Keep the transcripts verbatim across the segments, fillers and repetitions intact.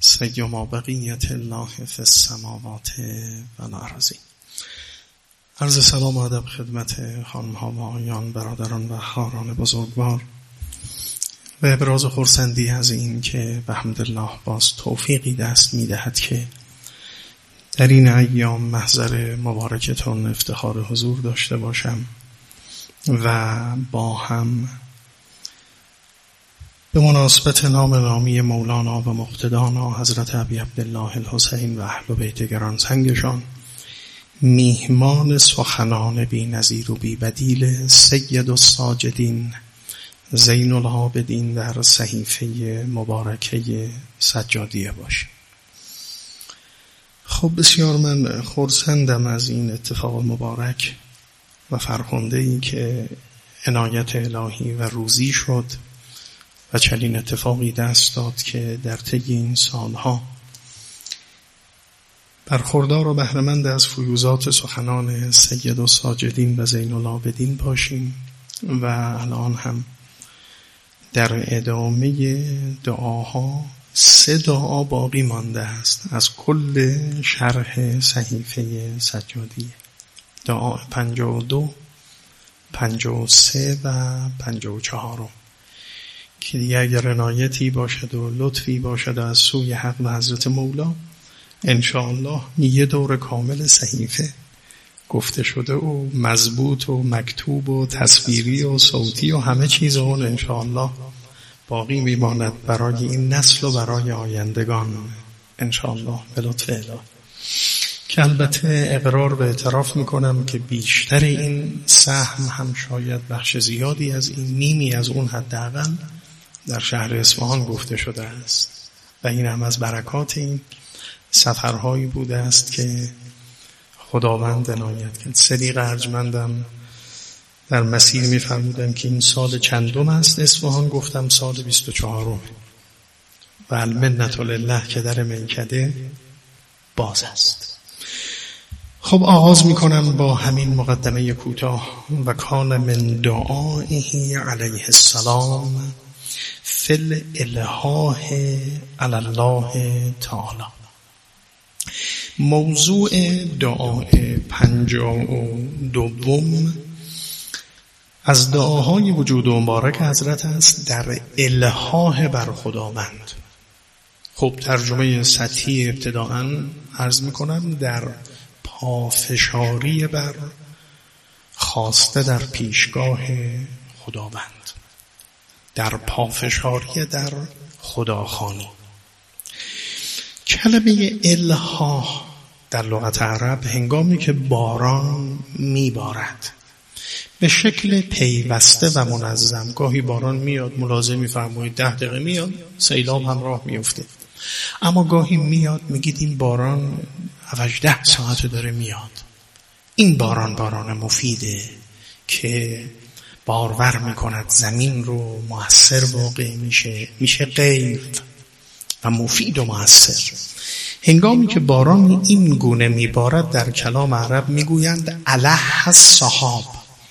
سیما بقیت الله فی السماوات و الارض. عرض سلام و ادب خدمت خانم‌ها و آقایان، برادران و خواهران بزرگوار و ابراز خرسندی از این که بحمدالله باز توفیقی دست می‌دهد که در این ایام محضر مبارکتون افتخار حضور داشته باشم و با هم به مناسبت نام نامی مولانا و مقتدانا حضرت ابی عبدالله الحسین و اهل بیت گرانسنگشان میهمان سخنان بی نظیر و بی بدیل سید الساجدین زین العابدین در صحیفه مبارکه سجادیه باشیم. خب بسیار من خرسندم از این اتفاق مبارک و فرخنده‌ای که عنایت الهی و روزی شد و چنین اتفاقی دست داد که در طی این سالها برخوردار و بهره‌مند از فیوضات سخنان سید الساجدین و زین العابدین باشیم و الان هم در ادامه دعاها سه دعا باقی مانده است از کل شرح صحیفه سجادیه. دعا پنجاه و دو، پنجاه و سه و پنجاه و چهار که دیگه اگر عنایتی باشد و لطفی باشد از سوی حق و حضرت مولا انشاءالله یه دور کامل صحیفه گفته شده و مضبوط و مکتوب و تصویری و صوتی و همه چیز اون انشاءالله باقی میماند برای این نسل و برای آیندگان انشاءالله به لطف الهی، که البته اقرار به اعتراف میکنم که بیشتر این سهم هم شاید بخش زیادی از این نیمی از اون حداقل در شهر اصفهان گفته شده است و این هم از برکات این سفرهایی بوده است که خداوند عنایت کرد. صدیق ارجمندم در مسیر می‌فرمودن که این سال چندم است اصفهان، گفتم سال بیست و چهارم و المنت لله که در میکده باز است. خب آغاز میکنم با همین مقدمه کوتاه. و کان من دعائه علیه السلام فی الالحاح علی الله تعالی. موضوع دعای پنجاه و دوم از دعاهای وجود و مبارک حضرت است در الحاح بر خداوند. خب ترجمه سطحی ابتداءً عرض میکنم در پافشاری بر خواسته در پیشگاه خداوند، در پافشاری در خداخوانی. کلمه الحاح در لغت عرب هنگامی که باران میبارد به شکل پیوسته و منظم، گاهی باران میاد ملاحظه میفرمایید ده دقیقه میاد سیلاب همراه میفته، اما گاهی میاد میگید این باران هفده ساعت داره میاد. این باران باران مفیده که بارور میکند زمین رو، مؤثر واقع میشه، میشه غیر و مفید و مؤثر. هنگامی که باران این گونه میبارد در کلام عرب میگویند علیه السحاب،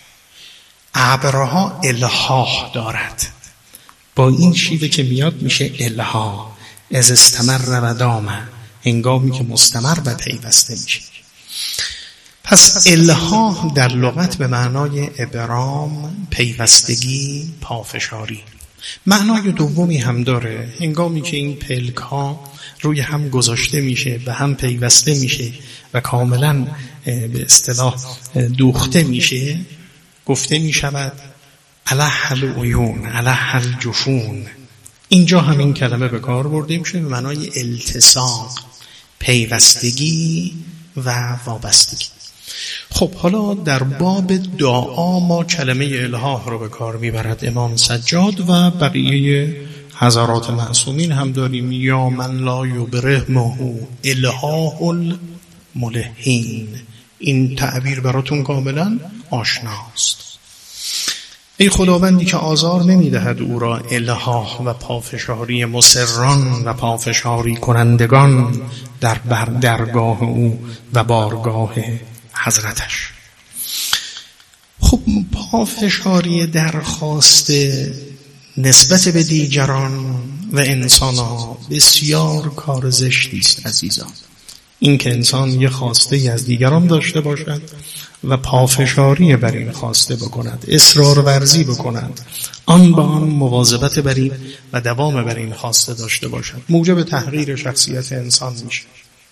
ابرها الحاح دارد. با این شیوه که میاد میشه الحاح، از استمر و دامه، هنگامی که مستمر و پیوسته میشه. پس الحاح در لغت به معنای ابرام، پیوستگی، پافشاری. معنای دومی هم داره، هنگامی که این پلک ها روی هم گذاشته میشه و هم پیوسته میشه و کاملا به اصطلاح دوخته میشه، گفته میشود علیه العیون، علیه الجفون. اینجا همین کلمه به کار برده میشه به معنای التصاق، پیوستگی و وابستگی. خب حالا در باب دعا ما کلمه الحاح رو به کار میبرد امام سجاد و بقیه حضرات معصومین هم داریم. یا من لا یبرهمه الحاح الملحین. این تعبیر براتون کاملا آشناست. ای خداوندی که آزار نمیدهد او را الحاح و پافشاری مصران و پافشاری کنندگان در بر درگاه او و بارگاه حضرتش. خب پافشاری درخواست نسبت به دیگران و انسان‌ها بسیار کار زشتی است عزیزان. این که انسان یه خواسته ای از دیگران داشته باشد و پافشاری بر این خواسته بکند، اصرار ورزی بکند، آن با آن مواظبت بر این و دوام بر این خواسته داشته باشد، موجب تحقیر شخصیت انسان میشه.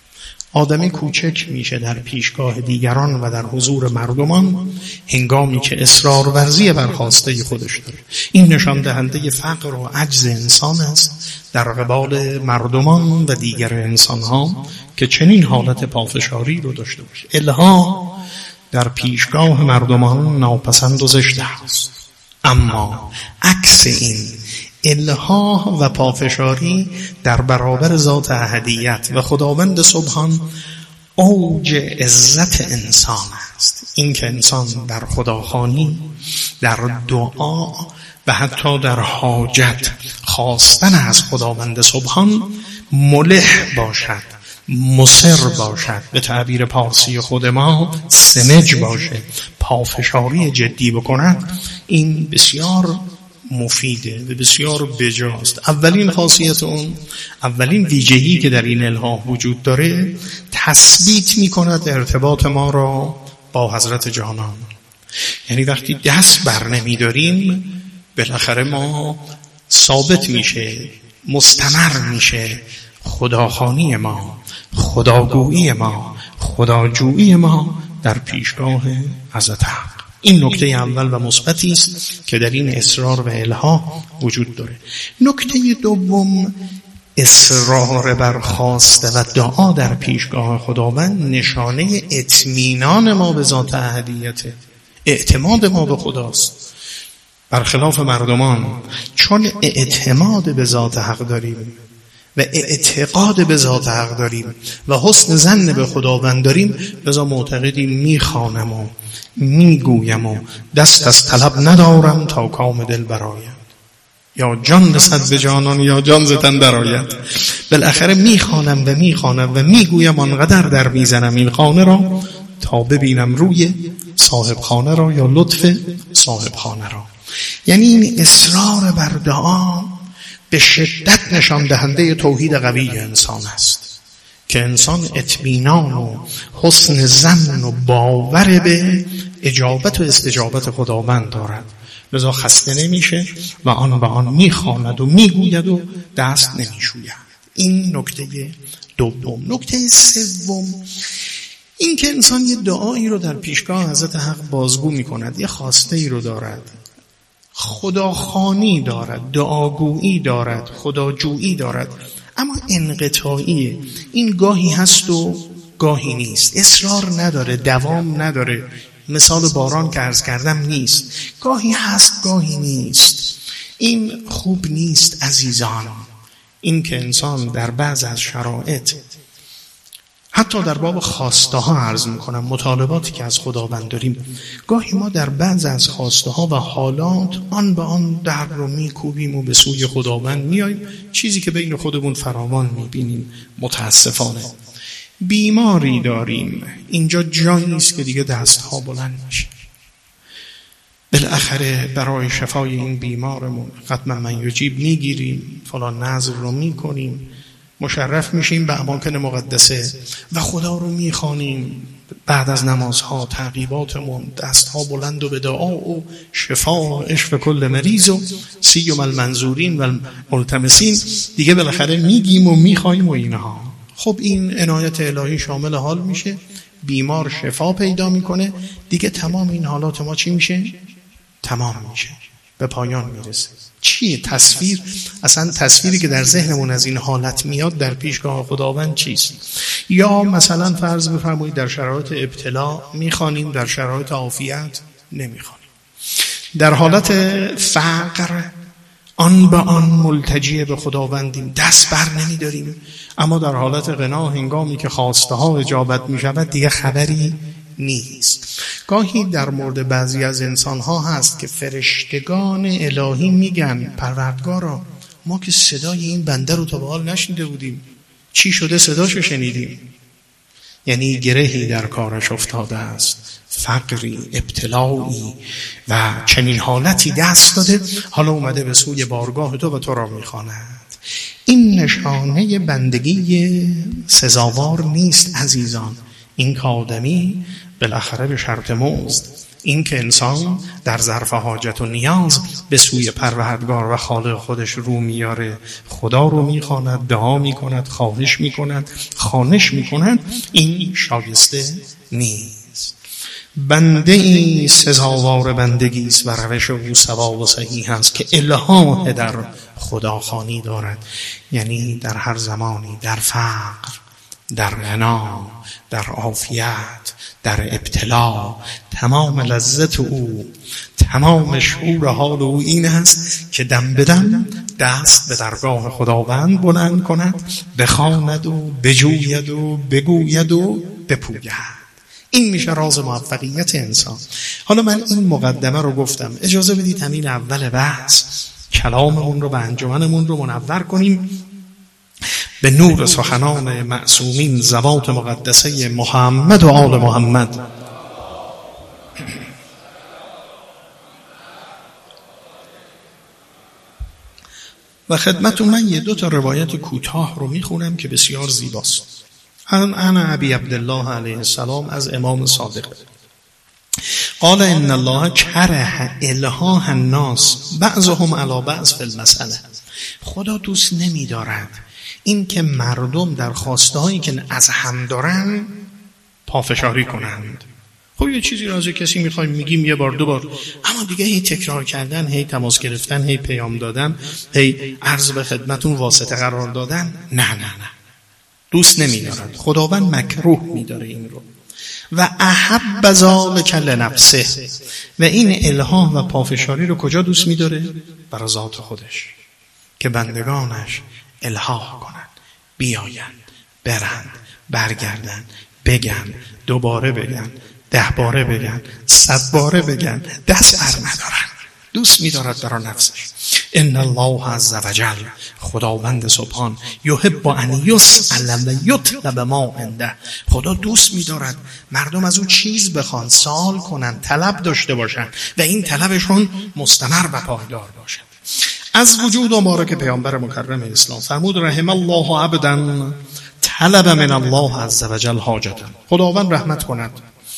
آدمی کوچک میشه در پیشگاه دیگران و در حضور مردمان هنگامی که اصرار ورزی بر خواسته خودش داره. این نشان دهنده فقر و عجز انسان است در قبال مردمان و دیگر انسانها که چنین حالت پافشاری رو داشته باشه. الها در پیشگاه مردمان ناپسند و زشت است، اما عکس این الها و پافشاری در برابر ذات احدیت و خداوند سبحان اوج عزت انسان است. این که انسان در خداخوانی، در دعا و حتی در حاجت خواستن از خداوند سبحان ملح باشد، مصر باشد، به تعبیر پارسی خود ما سمج باشه، پافشاری جدی بکند، این بسیار مفیده و بسیار بجاست. اولین خاصیت اون، اولین ویژگی که در این الها وجود داره، تثبیت میکند ارتباط ما را با حضرت جانان. یعنی وقتی دست بر نمیداریم بالاخره ما ثابت میشه، مستمر میشه خداخوانی ما، خداگویی ما، خداجویی ما در پیشگاه حضرت حق. این نکته اول و مثبتی است که در این اصرار و الها وجود داره. نکته دوم، اصرار بر خواسته و دعا در پیشگاه خداوند نشانه اطمینان ما به ذات احدیته، اعتماد ما به خداست. برخلاف مردمان، چون اعتماد به ذات حق داریم و اعتقاد به ذات حق داریم و حسن ظن به خداوند داریم، لذا معتقدیم میخوانم و میگویم و دست از طلب ندارم تا کام دل برایم، یا جان رسد به جانان یا جان ز تن درآید. بالاخره میخوانم و میخوانم و میگویم، آنقدر در میزنم این خانه را تا ببینم روی صاحب خانه را یا لطف صاحب خانه را. یعنی این اصرار بر دعا به شدت نشان دهنده توحید قوی انسان است که انسان اطمینان و حسن ظن و باور به اجابت و استجابت خداوند دارد، لذا خسته نمیشه و آن به آن میخواند و میگوید و دست نمیشوید. این نکته دوم. نکته سوم، این که انسان یه دعایی رو در پیشگاه حضرت حق بازگو میکند، یه خواسته ای رو دارد، خداخوانی دارد، دعاگویی دارد، خداجویی دارد، اما انقطاعیه. این گاهی هست و گاهی نیست، اصرار نداره، دوام نداره. مثال باران که عرض کردم نیست، گاهی هست گاهی نیست. این خوب نیست عزیزان. این که انسان در بعض از شرایط، حتی در باب خواسته ها عرض میکنم، مطالباتی که از خداوند داریم، گاهی ما در بعض از خواسته ها و حالات آن به آن در رو میکوبیم و به سوی خداوند میاییم، چیزی که بین خودمون فراوان میبینیم. متاسفانه بیماری داریم، اینجا جایی نیست که دیگه دست ها بلند میشه. بالاخره برای شفای این بیمارمون ختم من یجیب میگیریم، فلان نذر رو میکنیم، مشرف میشیم به اماکن مقدسه و خدا رو میخوانیم. بعد از نمازها تعقیباتمون دستها بلند و به دعا و شفا و اشف کل مریض و سیم المنظورین و الملتمسین دیگه بالاخره میگیم و میخوایم و اینها. خب این عنایت الهی شامل حال میشه، بیمار شفا پیدا میکنه، دیگه تمام این حالات ما چی میشه؟ تمام میشه، به پایان میرسه. چیه تصویر؟ اصلا تصویری که در ذهنمون از این حالت میاد در پیشگاه خداوند چیست؟ یا مثلا فرض بفرمایید در شرایط ابتلا میخوانیم، در شرایط عافیت نمیخوانیم. در حالت فقر آن به آن ملتجی به خداوندیم، دست بر نمیداریم، اما در حالت غنا هنگامی که خواسته ها اجابت میشود دیگه خبری نیست. گاهی در مورد بعضی از انسان ها هست که فرشتگان الهی میگن پروردگارا ما که صدای این بنده رو تا به حال نشنیده بودیم، چی شده صداشو شنیدیم؟ یعنی گرهی در کارش افتاده است فقری، ابتلایی و چنین حالتی دست داده، حالا اومده به سوی بارگاه تو و تو را میخواند. این نشانه بندگی سزاوار نیست عزیزان. این که آدمی بالاخره به شرط مزد، این که انسان در ظرف حاجت و نیاز به سوی پروردگار و خالق خودش رو میاره، خدا رو میخواند، دعا میکند، خواهش میکند، خوانش میکند، این شایسته نیست. بنده ای سزاوار بندگی است و روش او صواب و صحیح است که الهام در خداخوانی دارد، یعنی در هر زمانی، در فقر، در غنا، در عافیت، در ابتلا، تمام لذت او، تمام شعور حال او این است که دم بدم دست به درگاه خداوند بلند کند، بخواند و بجوید و بگوید و بپوید. این میشه راز موفقیت انسان. حالا من این مقدمه رو گفتم، اجازه بدید همین اول بحث کلاممون رو و انجمنمون رو منور کنیم به نور سخنان معصومین ذوات مقدسه محمد و آل محمد. و خدمتون من یه دو تا روایت کوتاه رو میخونم که بسیار زیباست. انا ابی عبدالله علیه السلام از امام صادق قال ان الله کره الهاه الناس بعضهم علی بعض فی المسئله. خدا دوست نمی دارد این که مردم در خواسته هایی که از هم دارن پافشاری کنند. خب یه چیزی را از کسی میخوایم میگیم یه بار دو بار، اما دیگه هی تکرار کردن، هی تماس گرفتن، هی پیام دادن، هی عرض به خدمتون واسطه قرار دادن، نه نه نه، دوست نمیدارد. خداوند مکروه میداره این رو. و احب ذلک لنفسه، و این الهام و پافشاری رو کجا دوست میداره؟ برای ذات خودش، که بندگانش الها کنند، بیایند، برند، برگردند، بگن، دوباره بگن، ده باره بگن، صد باره بگن، دست بر ندارن. دوست می‌دارد برای نفسش. ان الله عز وجل، خداوند سبحان، یحب ان یسأل و یطلب ما عنده. خدا دوست می‌دارد مردم از او چیز بخوان، سوال کنن، طلب داشته باشن و این طلبشون مستمر و پایدار باشد. از وجود مبارک پیامبر مکرم اسلام فرمود رحم الله عبدا طلب من الله عز وجل حاجتا. خداوند رحمت کند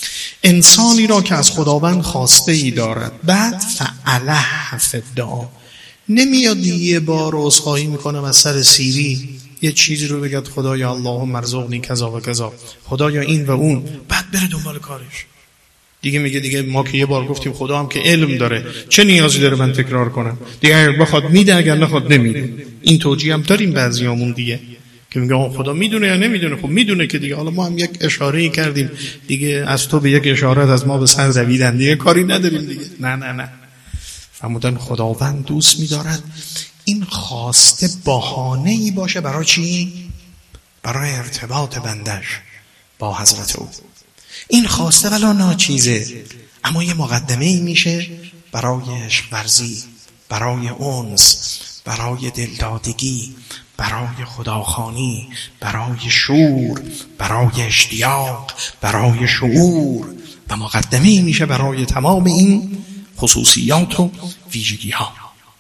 انسانی را که از خداوند خواسته ای دارد، بعد فعله فدعا، نمیاد یه بار عذرخواهی میکنه از سر سیری یه چیزی رو بگد خدایا اللهم ارزقنی کذا و کذا، خدایا این و اون، بعد بره دنبال کارش. دیگه میگه دیگه ما که یه بار گفتیم خدا هم که علم داره، چه نیازی داره من تکرار کنم؟ دیگه اگر بخواد میده، اگر نخواد نمیده. این توجیه هم داریم بعضیامون دیگه که میگه خدا میدونه یا نمیدونه. خب میدونه که دیگه، حالا ما هم یک اشاره‌ای کردیم دیگه، از تو به یک اشارت از ما به سر دویدن، دیگه کاری نداریم دیگه. نه نه نه، فرمودن خداوند دوست می‌دارد این خواسته بهانه‌ای باشه برای چی؟ برای ارتباط بندش با حضرت او. این خواسته ولا ناچیزه، اما یه مقدمه‌ای میشه برای عشق ورزی، برای انس، برای دلدادگی، برای خداخوانی، برای شور، برای اشتیاق، برای شعور، و مقدمه‌ای میشه برای تمام این خصوصیات و ویژگی ها.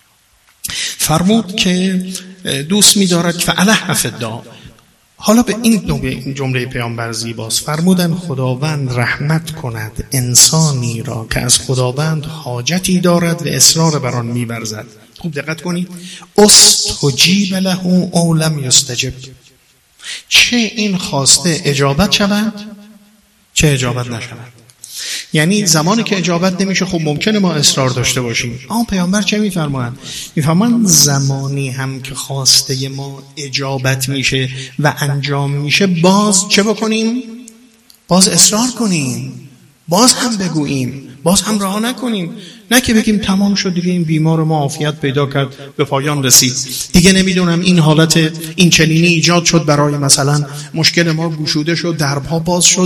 فرمود که دوست می‌دارد فعله فدا. حالا به این جمله پیامبر زیباست. فرمودن خداوند رحمت کند انسانی را که از خداوند حاجتی دارد و اصرار بر آن می‌ورزد. خوب دقت کنید. استجیب له او لم یستجب. چه این خواسته اجابت شود، چه اجابت نشود. یعنی زمانی که اجابت نمیشه خب ممکنه ما اصرار داشته باشیم، اما پیامبر چه میفرمایند؟ میفرمایند زمانی هم که خواسته ما اجابت میشه و انجام میشه، باز چه بکنیم؟ باز اصرار کنیم، باز هم بگوییم، باز هم رها نکنیم. نه که بگیم تمام شد دیگه، این بیمار ما عافیت پیدا کرد، به پایان رسید، دیگه نمیدونم این حالت این چنینی ایجاد شد برای مثلا مشکل ما گشوده شد، دربها باز شد.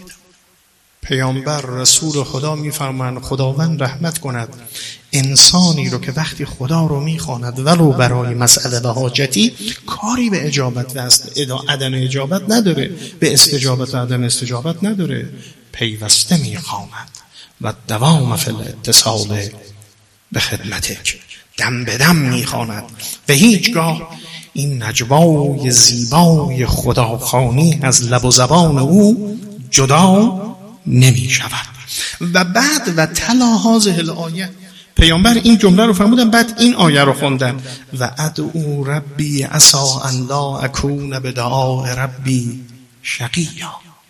پیامبر رسول خدا میفرمایند خداوند رحمت کند انسانی رو که وقتی خدا رو میخواند ولو برای مسئله و حاجتی کاری به اجابت و عدم اجابت نداره، به استجابت و عدم استجابت نداره. پیوسته میخواند و دوام فی الاتصال به خدمتک، دم به دم میخواند و هیچگاه این نجوای زیبای خداخوانی از لب و زبان او جدا نمی شود. و بعد و تلا هذه الآیه، پیامبر این جمله رو فرمودن، بعد این آیه رو خوندن و ادعو ربی عسى ان لا اکون بدعاء ربی شقیا.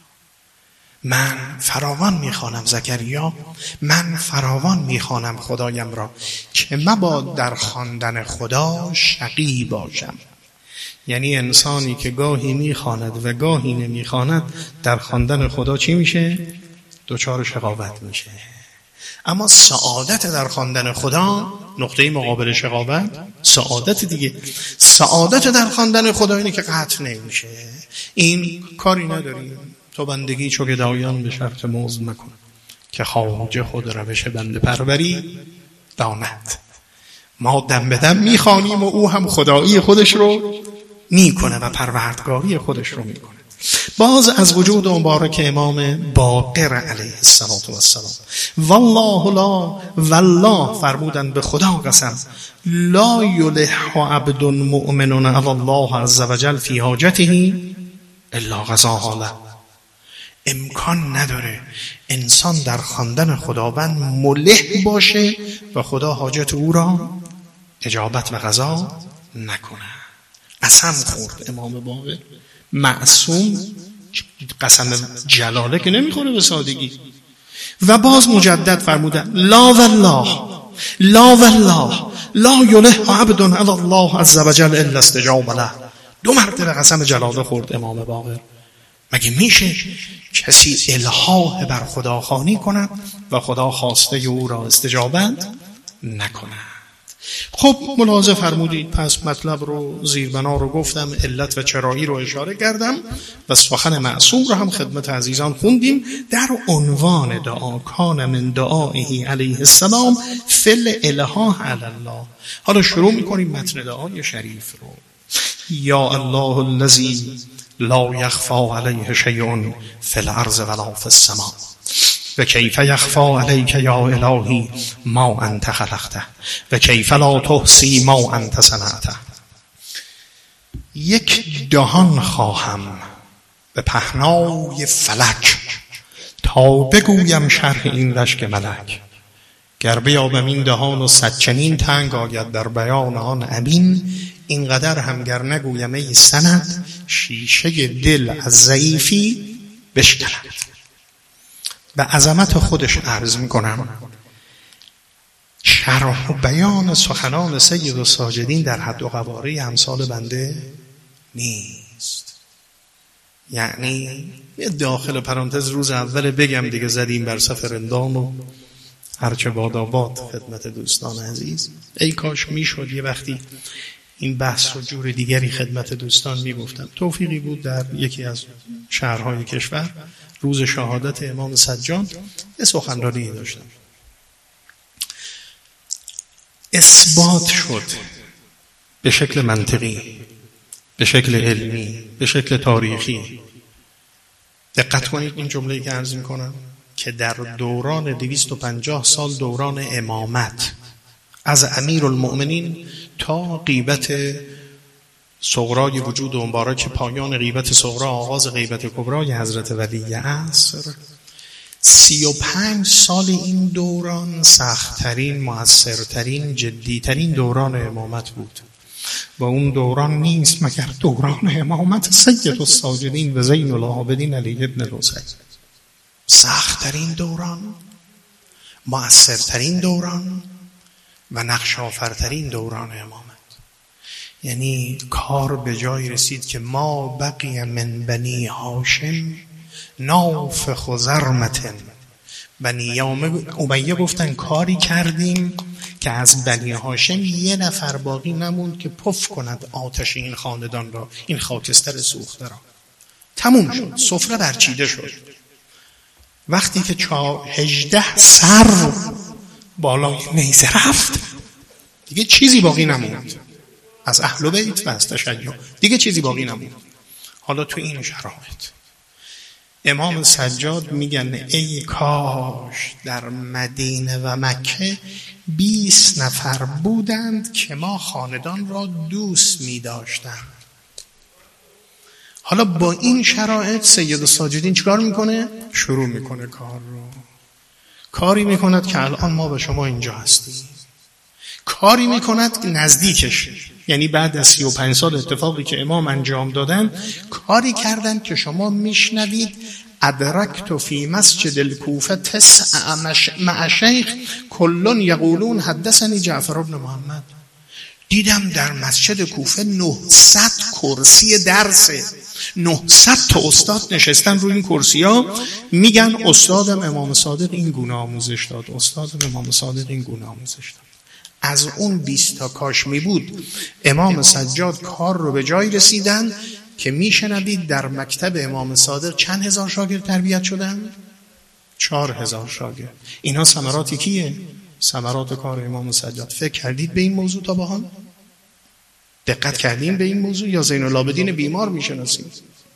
من فراوان میخوانم زکریا، من فراوان میخوانم خدایم را که مباد در خواندن خدا شقی باشم. یعنی انسانی که گاهی میخواند و گاهی نمیخواند در خواندن خدا چی میشه؟ دچار شقاوت میشه. اما سعادت در خواندن خدا، نقطه مقابل شقاوت سعادت دیگه. سعادت در خواندن خدا اینه که قطع نمیشه. این کاری نداریم تو بندگی چو گدایان به شرط مزد مکن، که خواجه خود روش بنده پروری داند. ما دم به دم میخوانیم و او هم خدایی خودش رو میکنه و پروردگاری خودش رو میکنه. باز از وجود مبارک امام باقر علیه السلام، والله لا والله فرمودن به خدا قسم، لا یلح عبد مؤمن علی الله عز وجل فی حاجته الا قضاها له. امکان نداره انسان در خواندن خداوند ملح باشه و خدا حاجت او را اجابت و قضا نکنه. قسم خورد امام باقر، معصوم قسم جلاله که نمیخوره به سادگی. و باز مجدد فرمودن لا والله لا والله لا یلح عبد علی الله عز وجل الا استجاب له. دو مرتبه قسم جلاله خورد امام باقر. مگه میشه کسی الحاح بر خدا خوانی کند و خدا خواسته او را استجابت نکند؟ خب ملاحظه فرمودید. پس مطلب رو زیربنا رو گفتم، علت و چرایی رو اشاره کردم و سخن معصوم رو هم خدمت عزیزان خوندیم در عنوان دعا کان من دعائه علیه السلام فل الها علی الله. حالا شروع میکنیم متن دعای شریف رو. یا الله الذی لا یخفی علیه شیء فی الارض ولا فی السماء و کیف یخفی علیک یا الهی ما انت خلقته و کیف لا تحصی ما انت صنعته. یک دهان خواهم به پهنای فلک تا بگویم شرح این رشک ملک. گر بیابم این دهان و صد چنین تنگ آید در بیان آن امین. اینقدر هم گر نگویم ای سند شیشه دل از ضعیفی بشکند. به عظمت خودش عرض میکنم شرح و بیان سخنان سید الساجدین در حد و قواره امثال بنده نیست. یعنی داخل پرانتز روز اول بگم دیگه زدیم بر سفر اندام و هرچه باداباد خدمت دوستان عزیز. ای کاش میشد یه وقتی این بحث رو جور دیگری خدمت دوستان میگفتم. توفیقی بود در یکی از شهرهای کشور روز شهادت امام سجاد یه سخنرانی داشتم. اثبات شد به شکل منطقی، به شکل علمی، به شکل تاریخی. دقت کنید این جمله‌ای که عرض می‌کنم که در دوران دویست و پنجاه سال دوران امامت از امیرالمؤمنین تا غیبت صغرای وجود و مبارک پایان غیبت صغرا آغاز غیبت کبرای حضرت ولی عصر، سی و پنج سال این دوران سخت‌ترین، مؤثرترین، جدیترین دوران امامت بود. و اون دوران نیست مگر دوران امامت سید الساجدین و زین العابدین علی بن الحسین. سخت‌ترین دوران، مؤثرترین دوران و نقش آفرترین دوران امامت. یعنی کار به جایی رسید که ما بقی من بنی هاشم نافخ زرمتن. بنی امیه گفتن کاری کردیم که از بنی هاشم یه نفر باقی نموند که پف کند آتش این خاندان را، این خاکستر سوخته را. تموم شد، سفره برچیده شد. وقتی که چا هجده سر بالای نیزه رفت دیگه چیزی باقی نموند از اهل بیت و از تشیع، دیگه چیزی باقی نموند. حالا تو این شرایط امام سجاد میگن ای کاش در مدینه و مکه بیست نفر بودند که ما خاندان را دوست می‌داشتند. حالا با این شرایط سید الساجدین چیکار میکنه؟ شروع میکنه کار رو. کاری میکند که الان ما به شما اینجا هستیم. کاری میکند که نزدیکش، یعنی بعد از سی و پنج سال اتفاقی که امام انجام دادن، کاری کردن که شما میشنوید ادرکت فی مسجد الکوفه تسع مع شیخ کلون یقولون حدثنی جعفر بن محمد. دیدم در مسجد کوفه نهصد کرسی درسه، نهصد تا استاد نشستن روی این کرسی ها، میگن استادم امام صادق این گونه آموزش داد، استادم امام صادق این گونه آموزش داد. از اون بیست تا کاش می بود امام سجاد کار رو به جای رسیدن که میشنوید در مکتب امام صادق چند هزار شاگرد تربیت شدن؟ چهار هزار شاگرد. اینا ثمراتی کیه؟ ثمرات کار امام سجاد. فکر کردید به این موضوع تا با هم؟ دقت کردیم به این موضوع یا زین العابدین بیمار میشناسیم؟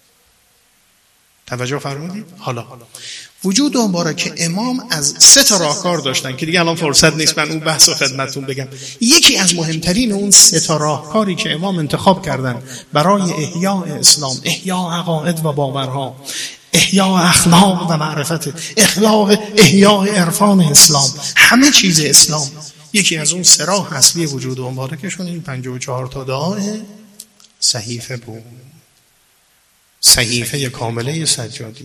توجه فرمودید؟ حالا وجود مبارک امام از سه تا راهکار داشتن که دیگه الان فرصت نیست من اون بحث رو خدمتتون بگم. یکی از مهمترین اون سه تا راهکاری که امام انتخاب کردن برای احیاء اسلام، احیاء عقاید و باورها، احیاء اخلاق و معرفت، اخلاق احیاء عرفان اسلام، همه چیز اسلام، یکی از اون سه راه اصلی وجود مبارکشون این پنجاه و چهار تا دعای صحیفه بود. صحیفه کامله سجادی،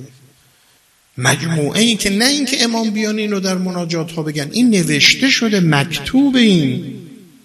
مجموعه ای که نه این که امام بیان این رو در مناجات ها بگن، این نوشته شده، مکتوب. این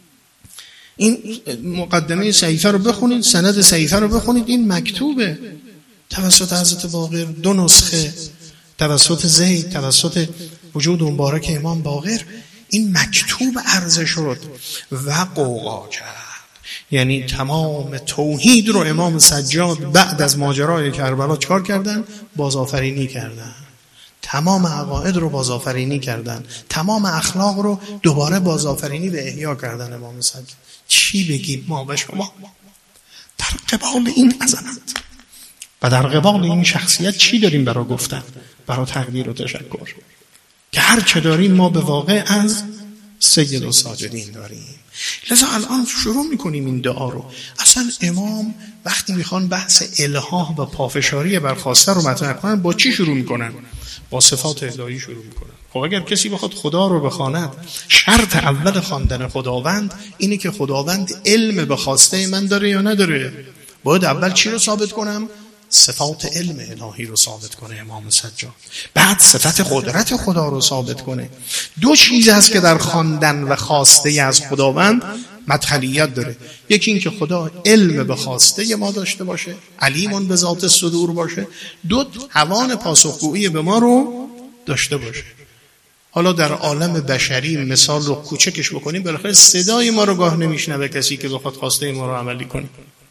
این مقدمه صحیفه رو بخونید، سند صحیفه رو بخونید، این مکتوبه توسط حضرت باقر، دو نسخه توسط زید، توسط وجود مبارک امام باقر. این مکتوب عرضه شد و قوقا کرد. یعنی تمام توحید رو امام سجاد بعد از ماجرای کربلا چکار کردن؟ بازآفرینی کردن. تمام عقاید رو بازآفرینی کردن، تمام اخلاق رو دوباره بازآفرینی و احیا کردن امام سجاد. چی بگیم ما به شما در قبال این عظمت و در قبال این شخصیت؟ چی داریم برای گفتن، برای تقدیر و تشکر که هر چه داریم ما به واقع از سید الساجدین داریم. لذا الان شروع میکنیم این دعا رو. اصلا امام وقتی میخوان بحث الحاح و پافشاری برخواسته رو مطرح کنن، با چی شروع میکنن؟ با صفات الهی شروع میکنن. خب اگر کسی بخواد خدا رو بخواند، شرط اول خواندن خداوند اینه که خداوند علم به خواسته من داره یا نداره. باید اول چی رو ثابت کنم؟ صفات علم الهی رو ثابت کنه امام سجاد، بعد صفت قدرت خدا رو ثابت کنه. دو چیز هست که در خواندن و خواسته از خداوند مدخلیت داره. یکی این که خدا علم به خواسته ما داشته باشه، علیمون به ذات صدور باشه. دو، توان پاسخگویی به ما رو داشته باشه. حالا در عالم بشری مثال رو کوچکش بکنیم، بالاخره صدای ما رو گاه نمیشنوه کسی که بخواد خواسته ما رو عملی کنه.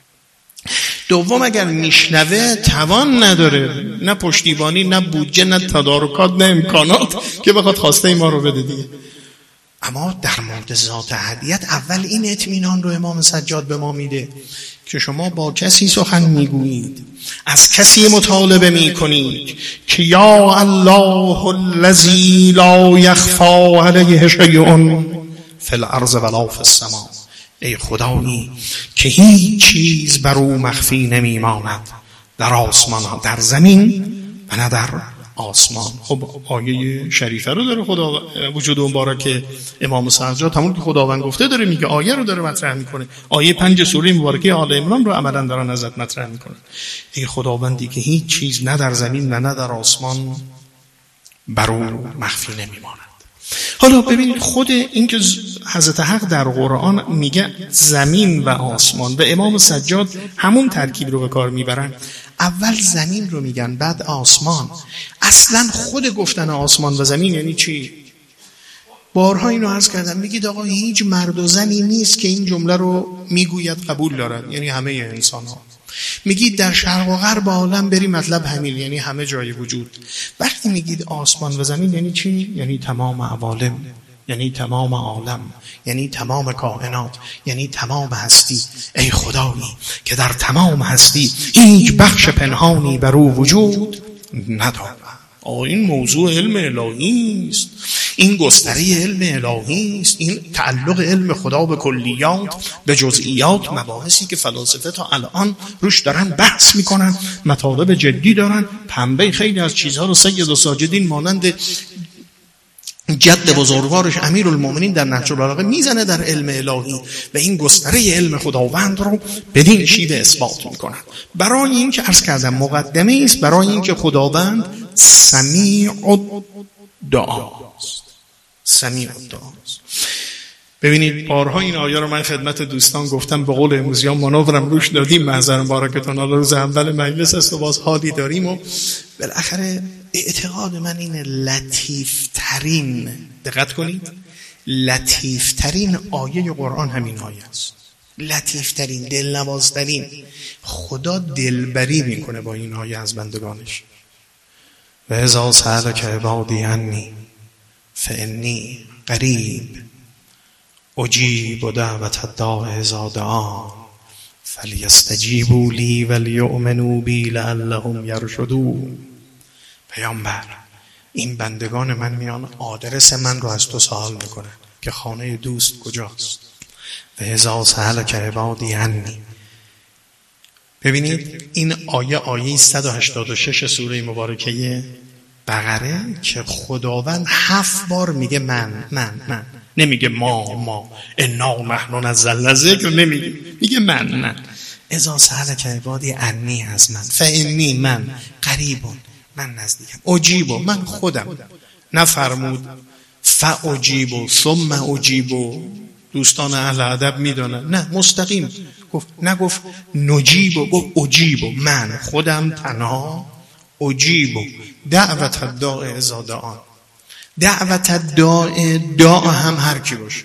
دوم، اگر میشنوه توان نداره، نه پشتیبانی، نه بودجه، نه تدارکات، نه امکانات که بخواد خواسته ما رو بده دیگه. اما در مورد ذات احدیت اول این اطمینان رو امام سجاد به ما میده که شما با کسی سخن میگویید، از کسی مطالبه میکنید که یا الله الذی لا یخفی علیه شیء فی الارض ولا فی السماء، ای خدایی که هیچ چیز بر او مخفی نمیماند در آسمان ها، در زمین و نه در آسمان. خب آیه شریفه رو داره خدا وجود مبارک امام سجاد، همون که خداوند گفته داره میگه، آیه رو داره مطرح میکنه. آیه پنج سوره مبارکه آل عمران رو عملا دارن ازت مطرح میکنه. ای خداوندی که هیچ چیز نه در زمین و نه در آسمان بر او مخفی نمیماند. حالا ببینید خود این که حضرت حق در قرآن میگه زمین و آسمان و امام سجاد همون ترکیب رو به کار میبرن. اول زمین رو میگن، بعد آسمان. اصلا خود گفتن آسمان و زمین یعنی چی؟ بارها اینو عرض کردم، میگید آقا هیچ مرد و زنی نیست که این جمله رو میگوید قبول دارد، یعنی همه انسان ها. میگید در شرق و غرب عالم بری، مطلب همین، یعنی همه جای وجود. وقتی میگید آسمان و زمین یعنی چی؟ یعنی تمام عوالم، یعنی تمام عالم، یعنی تمام کائنات، یعنی تمام هستی. ای خدایی که در تمام هستی هیچ بخش پنهانی بر او وجود ندارند. آه این موضوع علم الهی است، این گستره علم الهی است، این تعلق علم خدا به کلیات به جزئیات، مباحثی که فلاسفه تا الان روش دارن بحث میکنن، مطالب جدی دارن. پنبه خیلی از چیزها رو سید الساجدین مانند جد بزرگوارش امیرالمومنین در نهج البلاغه میزنه در علم الهی و این گستره علم خداوند رو بدین شیوه اثبات میکنن. برای این که عرض کردم مقدمه است برای این که خداوند سمیع دعاست. سمیع دعاست. ببینید بارها این آیه رو من خدمت دوستان گفتم، به قول امروزیان مانورم روش دادیم، محضر مبارکتون حالا روز اول مجلس است و باز حالی داریم و بالاخره اعتقاد من اینه لطیف ترین، دقت کنید، لطیف ترین آیه قرآن همین آیه است. لطیف ترین، دلنواز ترین. خدا دلبری میکنه با این آیه از بندگانش. و اذا سألک عبادی عنی فانی قریب اجیب دعوت الداع اذا دعان فلیستجیبوا لی ولیؤمنوا بی لعلهم یرشدون. پیامبر، این بندگان من میان آدرس من رو از تو سوال میکنن که خانه دوست کجاست. و اذا سألک عبادی عنی. ببینید این آیه آیه صد و هشتاد و شش سوره مبارکه بقره که خداوند هفت بار میگه من من من، نمیگه ما ما انا نحن نزلنا الذکر، نمیگه، میگه من من. اذا سألک عبادی عنی، از من، فانی من قریبون، من نزدیکم، اجیبو، من خودم. نفرمود فاجیبو ثم اجیبو، دوستان اهل ادب میدونن، نه مستقیم گفت، نگفت نجیبو، گفت اجیبو، من خودم تنها، اجیبو دعوت الداع اذا دعان. دعوت الداع، داع هم هر کی باشه،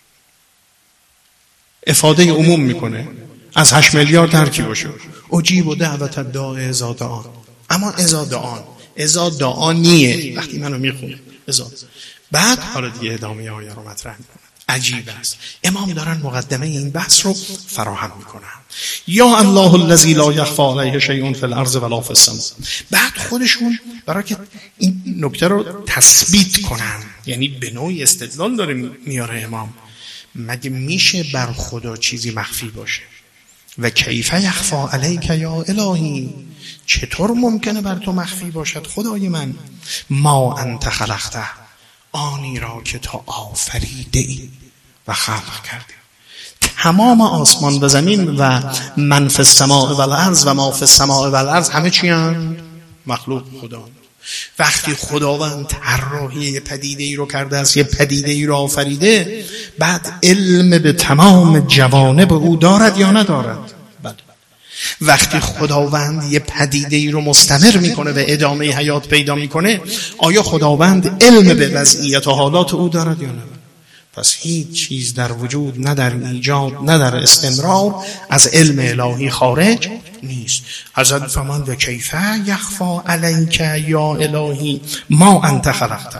افاده عموم میکنه، از هشت میلیارد هر کی باشه. اجیبو دعوت الداع اذا دعان. اما اذا دعان، اذا دعانیه وقتی منو میخونه اذا، بعد حالا دیگه ادامه آیه رو مطرح میکنه. عجیب است. امام دارن مقدمه این بحث رو فراهم میکنن. یا الله الذی لا یخفی علیه شیء فی الارض ولا فی السماء. بعد خودشون برای که این نکته رو تثبیت کنن، یعنی به نوعی استدلال داره میاره امام، مگه میشه بر خدا چیزی مخفی باشه؟ و کیف یخفی علیک یا الهی، چطور ممکنه بر تو مخفی باشد خدای من؟ ما انت خلقته، آنی را که تو آفریده ای و خلق کردی. تمام آسمان و زمین و من فی السماء و الارض و ما فی السماء و الارض همه چی هستند؟ مخلوق خدا. وقتی خداوند طراحی یه پدیده ای رو کرده است، یه پدیده ای رو آفریده، بعد علم به تمام جوانب او دارد یا ندارد؟ بله. وقتی خداوند یه پدیده ای رو مستمر میکنه و ادامه حیات پیدا میکنه، آیا خداوند علم به وضعیت و حالات او دارد یا ندارد؟ پس هیچ چیز در وجود، نه در ایجاد نه در استمرار، از علم الهی خارج نیست. حضرت فرمان و کیفه یخفی علیک یا الهی ما انت خلقته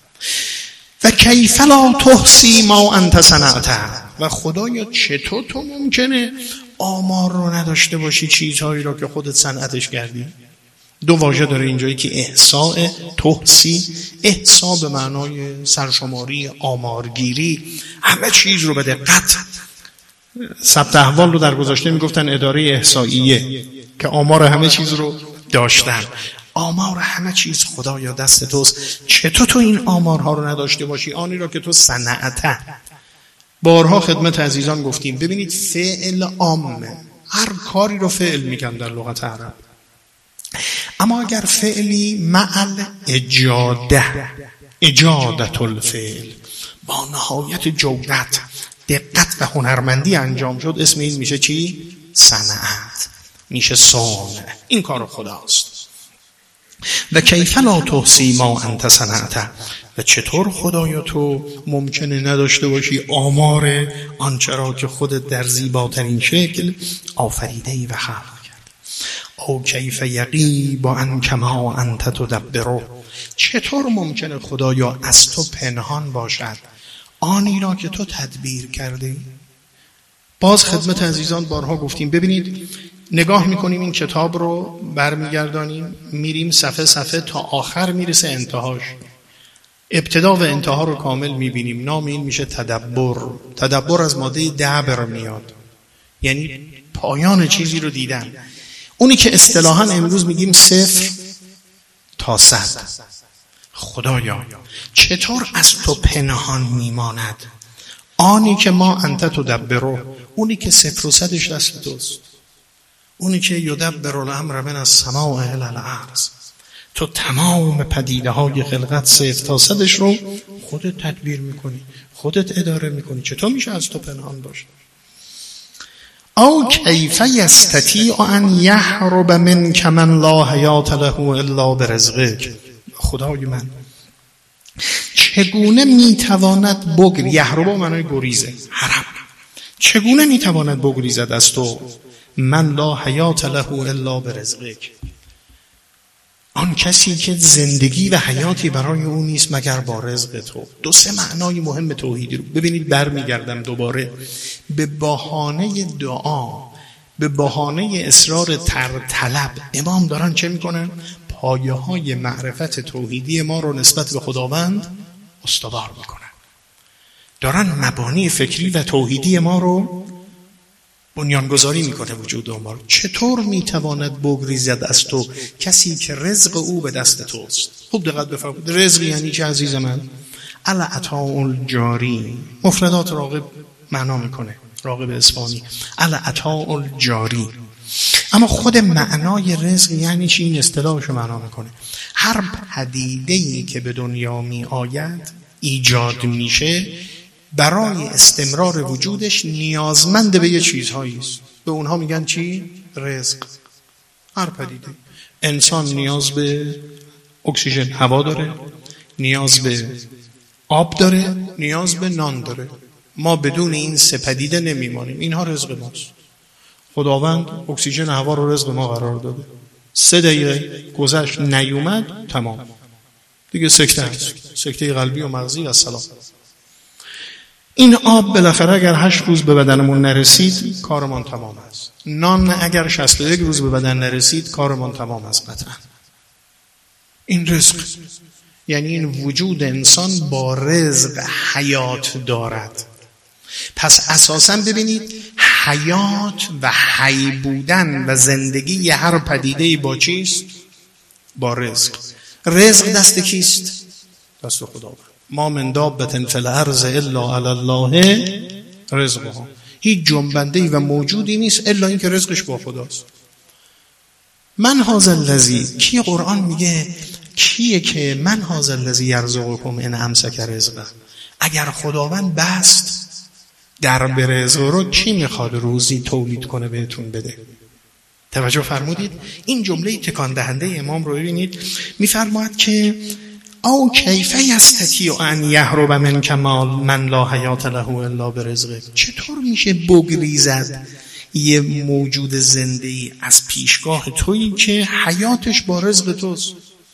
و کیف لا تحصی ما انت صنعته. و خدایا چطور تو ممکنه آمار رو نداشته باشی چیزهایی رو که خودت صنعتش کردی؟ دو واژه داره اینجایی که احصاء، تحصی. احصاء به معنای سرشماری، آمارگیری، همه چیز رو به دقت. ثبت احوال رو در گذشته میگفتن اداره احصائیه که آمار همه چیز رو داشتن. آمار همه چیز خدایا دست توست، چطور تو این آمارها رو نداشته باشی؟ آنی را که تو صنعته. بارها خدمت عزیزان گفتیم، ببینید فعل عامه، هر کاری رو فعل میگن در لغت عرب. اما اگر فعلی معل اجاده، اجادت الفعل، با نهایت جودت، دقت و هنرمندی انجام شد، اسم این میشه چی؟ صنعت، میشه صنع. این کار خداست. و کیف لا تحصی ما انت صنعته. و چطور خدایا تو ممکنه نداشته باشی آمار آنچه را که خودت در زیباترین شکل آفریده ای و خلق کرد؟ او کیف یغیب عنک ما انت تدبر. چطور ممکنه خدایا از تو پنهان باشد آنی را که تو تدبیر کردی؟ باز خدمت عزیزان بارها گفتیم، ببینید نگاه میکنیم این کتاب رو، برمیگردانیم میریم صفحه صفحه تا آخر میرسه انتهاش. ابتدا و انتها رو کامل میبینیم. نام این میشه تدبر. تدبر از ماده دبر میاد، یعنی پایان چیزی رو دیدن. اونی که اصطلاحاً امروز میگیم صفر تا صد. خدایا چطور از تو پنهان میماند آنی که ما انت تدبره، اونی که صفر و صدش دست توست، اونی که یدبر الامر من السماء الی الارض. تو تمام پدیده های خلقت صفر تا صدش رو خودت تدبیر میکنی، خودت اداره میکنی. چطور میشه از تو پنهان باشه؟ او کیف یستطیع ان یهرب منک من لا حیات له الا برزقک. خدای من چگونه میتواند بگر یهرب معنای گریزه، هرب. چگونه میتواند بگریزد از تو من لا حیات له الا برزقک، آن کسی که زندگی و حیاتی برای او نیست مگر با رزق تو. دو سه معنای مهم توحیدی رو ببینید. برمیگردم دوباره به بهانه دعا، به بهانه اصرار تر طلب، امام دارن چه میکنن؟ پایه های معرفت توحیدی ما رو نسبت به خداوند استوار میکنن. دارن مبانی فکری و توحیدی ما رو بنیانگذاری میکنه وجود ما رو. چطور میتواند بگریزد از تو کسی که رزق او به دست توست؟ خوب دقت بفرمایید. رزق یعنی چه عزیز من؟ العطاء الجاری. مفردات راغب معنا میکنه، راغب اصفهانی. العطاء الجاری. اما خود معنای رزق یعنی چی؟ این اصطلاحشو معنا میکنه. هر پدیده‌ای که به دنیا می آید، ایجاد میشه، برای استمرار وجودش نیازمند به یه چیزهایی است. به اونها میگن چی؟ رزق. هر پدیده. انسان نیاز به اکسیژن، هوا داره، نیاز به آب داره، نیاز به نان داره. ما بدون این سه پدیده نمیمانیم. اینها رزق ماست. خداوند اکسیژن هوا رو رزق ما قرار داده. سه دقیقه گذشت نیومد، تمام دیگه سکته هست. سکته قلبی و مغزی و سلام. این آب بالاخره اگر هشت روز به بدنمون نرسید کارمان تمام است. نان اگر شصت و یک روز به بدن نرسید کارمان تمام است قطعا. این رزق یعنی این وجود انسان با رزق حیات دارد. پس اساساً ببینید حیات و حی بودن و زندگی هر پدیده‌ای با چیست؟ با رزق. رزق دست کیست؟ دست خداوند. ما من دابة فی الارض الا علی الله رزقها. هیچ جنبنده‌ای و موجودی نیست الا اینکه رزقش با خداست. من هذا الذی، کی قرآن میگه کیه که من هذا الذی یرزقکم ان امسک رزقه؟ اگر خداوند بست در به رزق رو، کی میخواد روزی تولید کنه بهتون بده؟ توجه فرمودید؟ این جمله تکان دهنده امام رو ببینید. میفرماید که او کیف یستطیع ان یهرب منک من لا حیات له الا برزقک. چطور میشه بگریزد یه موجود زنده‌ای از پیشگاه تویی که حیاتش با رزق توست؟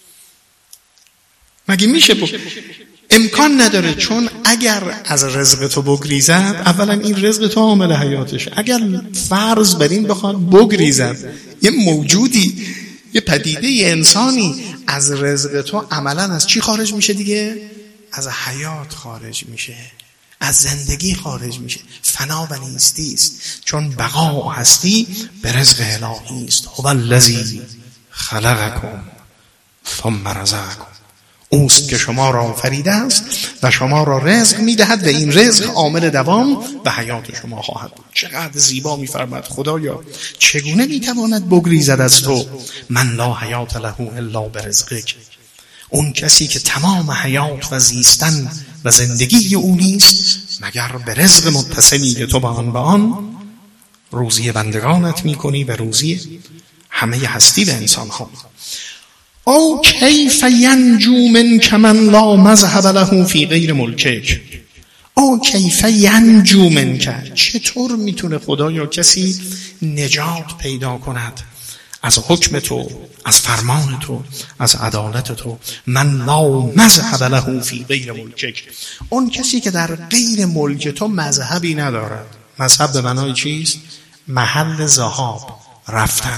مگه میشه بگ... امکان نداره. چون اگر از رزق تو بگریزد، اولا این رزق تو عامل حیاتشه. اگر فرض بر این بخواد بگریزد یه موجودی، یه پدیده انسانی از رزق تو، عملا از چی خارج میشه دیگه؟ از حیات خارج میشه، از زندگی خارج میشه. فنا و نیستی است. چون بقا و هستی به رزق الهی است. هو الذی خلقکم ثم رزقکم. اوست که شما را آفریده است و شما را رزق میدهد و این رزق عامل دوام و حیات شما خواهد بود. چقدر زیبا میفرماد خدایا چگونه میتواند بگریزد از تو من لا حیات له الا برزقک، اون کسی که تمام حیات و زیستن و زندگی او نیست مگر به رزق متصلی که تو به آن به آن روزی بندگانت میکنی و روزی همه هستی به انسان ها. او کیف ینجو منک من لا مذهب له فی غیر ملکک. او کیف ینجو منک، چطور میتونه خدایا کسی نجات پیدا کند از حکم تو، از فرمان تو، از عدالت تو؟ من لا مذهب له فی غیر ملکک، اون کسی که در غیر ملک تو مذهبی ندارد. مذهب به معنای چیست؟ محل ذهاب، رفتن.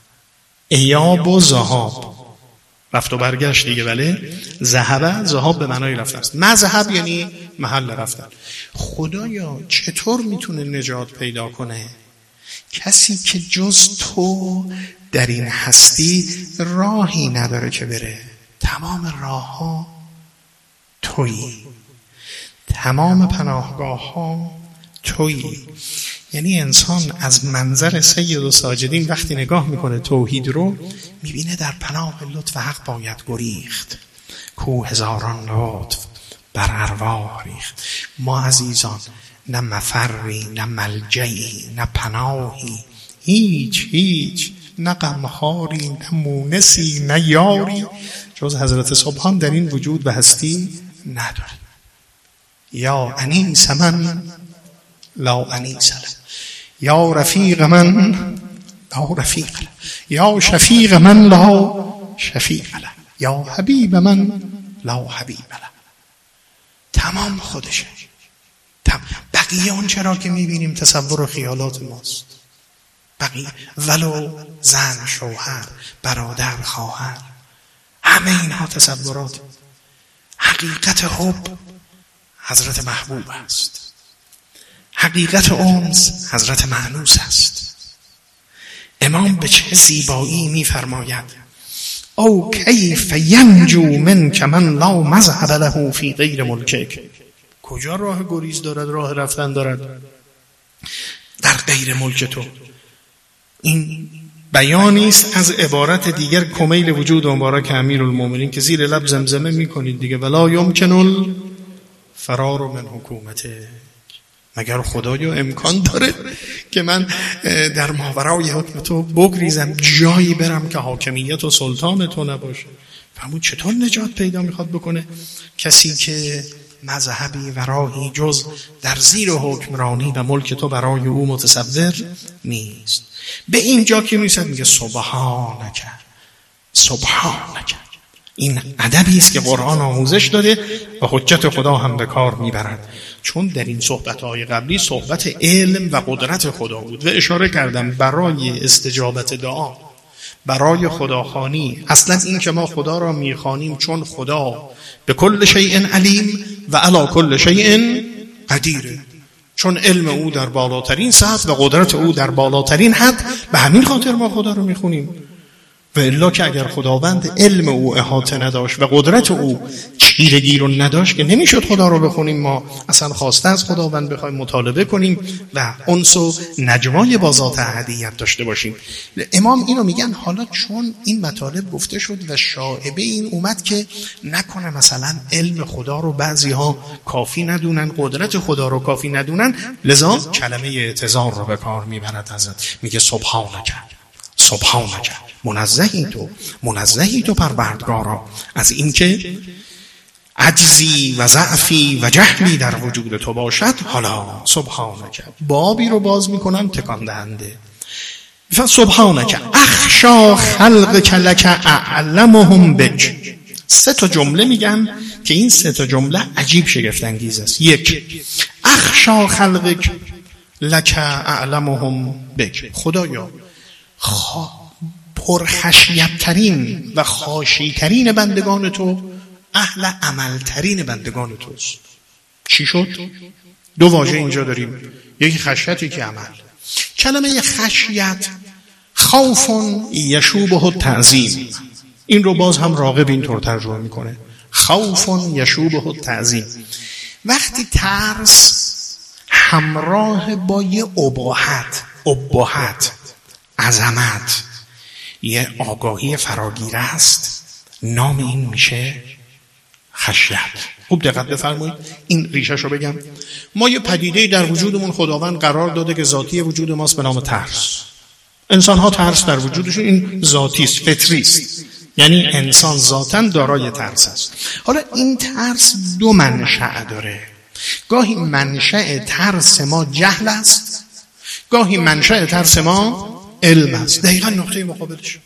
ایاب و ذهاب، رفت و برگشت دیگه. بله، ذهب، ذهاب به معنای رفتن است. مذهب یعنی محل رفتن. خدایا چطور میتونه نجات پیدا کنه کسی که جز تو در این هستی راهی نداره که بره؟ تمام راه ها تویی، تمام پناهگاه ها تویی. یعنی انسان از منظر سید و ساجدین وقتی نگاه میکنه توحید رو، میبینه در پناه لطف حق باید گریخت، کو هزاران لطف بر ارواح ریخت. ما عزیزان نه مفری، نه ملجئی، نه پناهی، هیچ هیچ، نه غمخواری، نه مونسی، نه یاری جز حضرت سبحان در این وجود و هستی نداره. یا انیس من لا انیس له، یا رفیق من لا رفیق له، یا شفیق من لا شفیق له، یا حبیب من لا حبیب له. تمام خودشه. بقیه اون چرا که میبینیم تصور و خیالات ماست. بقیه ولو زن، شوهر، برادر، خواهر، همه اینها تصورات. حقیقت حب حضرت محبوب است، حقیقت انس حضرت مأنوس است. امام به چه زیبایی میفرماید او کیف ینجو منک من لا مذهب له فی غیر ملکک. کجا راه گریز دارد، راه رفتن دارد در غیر ملک تو؟ این بیانی است از عبارت دیگر کمیل وجود مبارک امیرالمومنین که زیر لب زمزمه میکنید دیگه، ولا یمکن الفرار من حکومته. مگر خدایا امکان داره که من در ماورای حکم تو بگریزم، جایی برم که حاکمیت و سلطان تو نباشه؟ فهمون چطور نجات پیدا میخواد بکنه کسی که مذهبی و راهی جز در زیر حکمرانی و ملک تو برای او متصور نیست؟ به اینجا که میرسد میگه سبحانک سبحانک. این ادبی است که قرآن آموزش داده و حجت خدا هم به کار میبرد، چون در این صحبت‌های قبلی صحبت علم و قدرت خدا بود و اشاره کردم برای استجابت دعا، برای خداخوانی. اصلا این که ما خدا را میخوانیم چون خدا به کل شیء علیم و علی کل شیء قدیر، چون علم او در بالاترین سطح و قدرت او در بالاترین حد، به همین خاطر ما خدا رو میخونیم. و الا که اگر خداوند علم او احاطه نداشت و قدرت او چیرگی رو نداشت که نمیشد خدا رو بخونیم. ما اصلا خواسته از خداوند بخوایم مطالبه کنیم و انس و نجوای با ذات احدیت داشته باشیم. امام اینو میگن حالا چون این مطالب گفته شد و شایبه این اومد که نکنه مثلا علم خدا رو بعضی ها کافی ندونن، قدرت خدا رو کافی ندونن، لذا کلمه اعتذار رو به کار میبرد. حضرت میگه سبحانک سبحانک، منزهی تو، منزهی تو پروردگارا از اینکه عجزی و ضعفی و جهلی در وجود تو باشد. حالا سبحانک بابی رو باز میکنن تکان دهنده. سبحانک اخشا خلقک لک اعلمهم بک. سه تا جمله میگم که این سه تا جمله عجیب شگفت انگیز است. یک، اخشا خلقک لک اعلمهم بک. خدایا پرخشیت‌ترین و خاشی‌ترین بندگان تو اهل عملترین بندگان توست. چی شد؟ دو واژه اینجا داریم، یکی خشیت، یکی عمل. کلمه خشیت خوف یشوبه التعظیم، این رو باز هم راغب اینطور ترجمه میکنه، خوف یشوبه التعظیم. وقتی ترس همراه با یه اباحت، اباحت، عظمت، یه آگاهی فراگیره است، نام این میشه خشیت. خوب دقت بفرمایید، این ریشش رو بگم. ما یه پدیده در وجودمون خداوند قرار داده که ذاتی وجود ماست به نام ترس. انسان ها ترس در وجودشون این ذاتی است، فطری است، یعنی انسان ذاتاً دارای ترس است. حالا این ترس دو منشأ داره. گاهی منشأ ترس ما جهل است، گاهی منشأ ترس ما علم است. دقیقا نقطه مقابلش.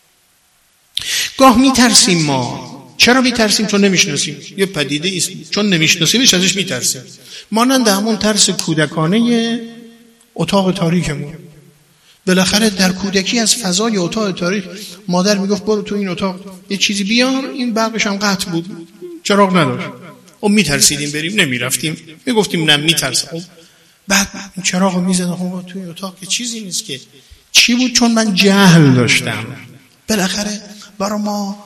گاه میترسیم ما. چرا میترسیم؟ چون نمیشناسیم. یه پدیده است، چون نمیشناسیمش ازش میترسیم. مانند همون ترس کودکانه اتاق تاریکمون. بالاخره در کودکی از فضای اتاق تاریخ مادر میگفت برو تو این اتاق یه چیزی بیار، این برقش هم قطع بود، چراغ نداشت. خب میترسیدیم بریم، نمیرفتیم، میگفتیم نه میترسم. خب بعد چراغو میزدم، خب تو این اتاق که چیزی نیست که. چی بود؟ چون من جهل داشتم. بالاخره برای ما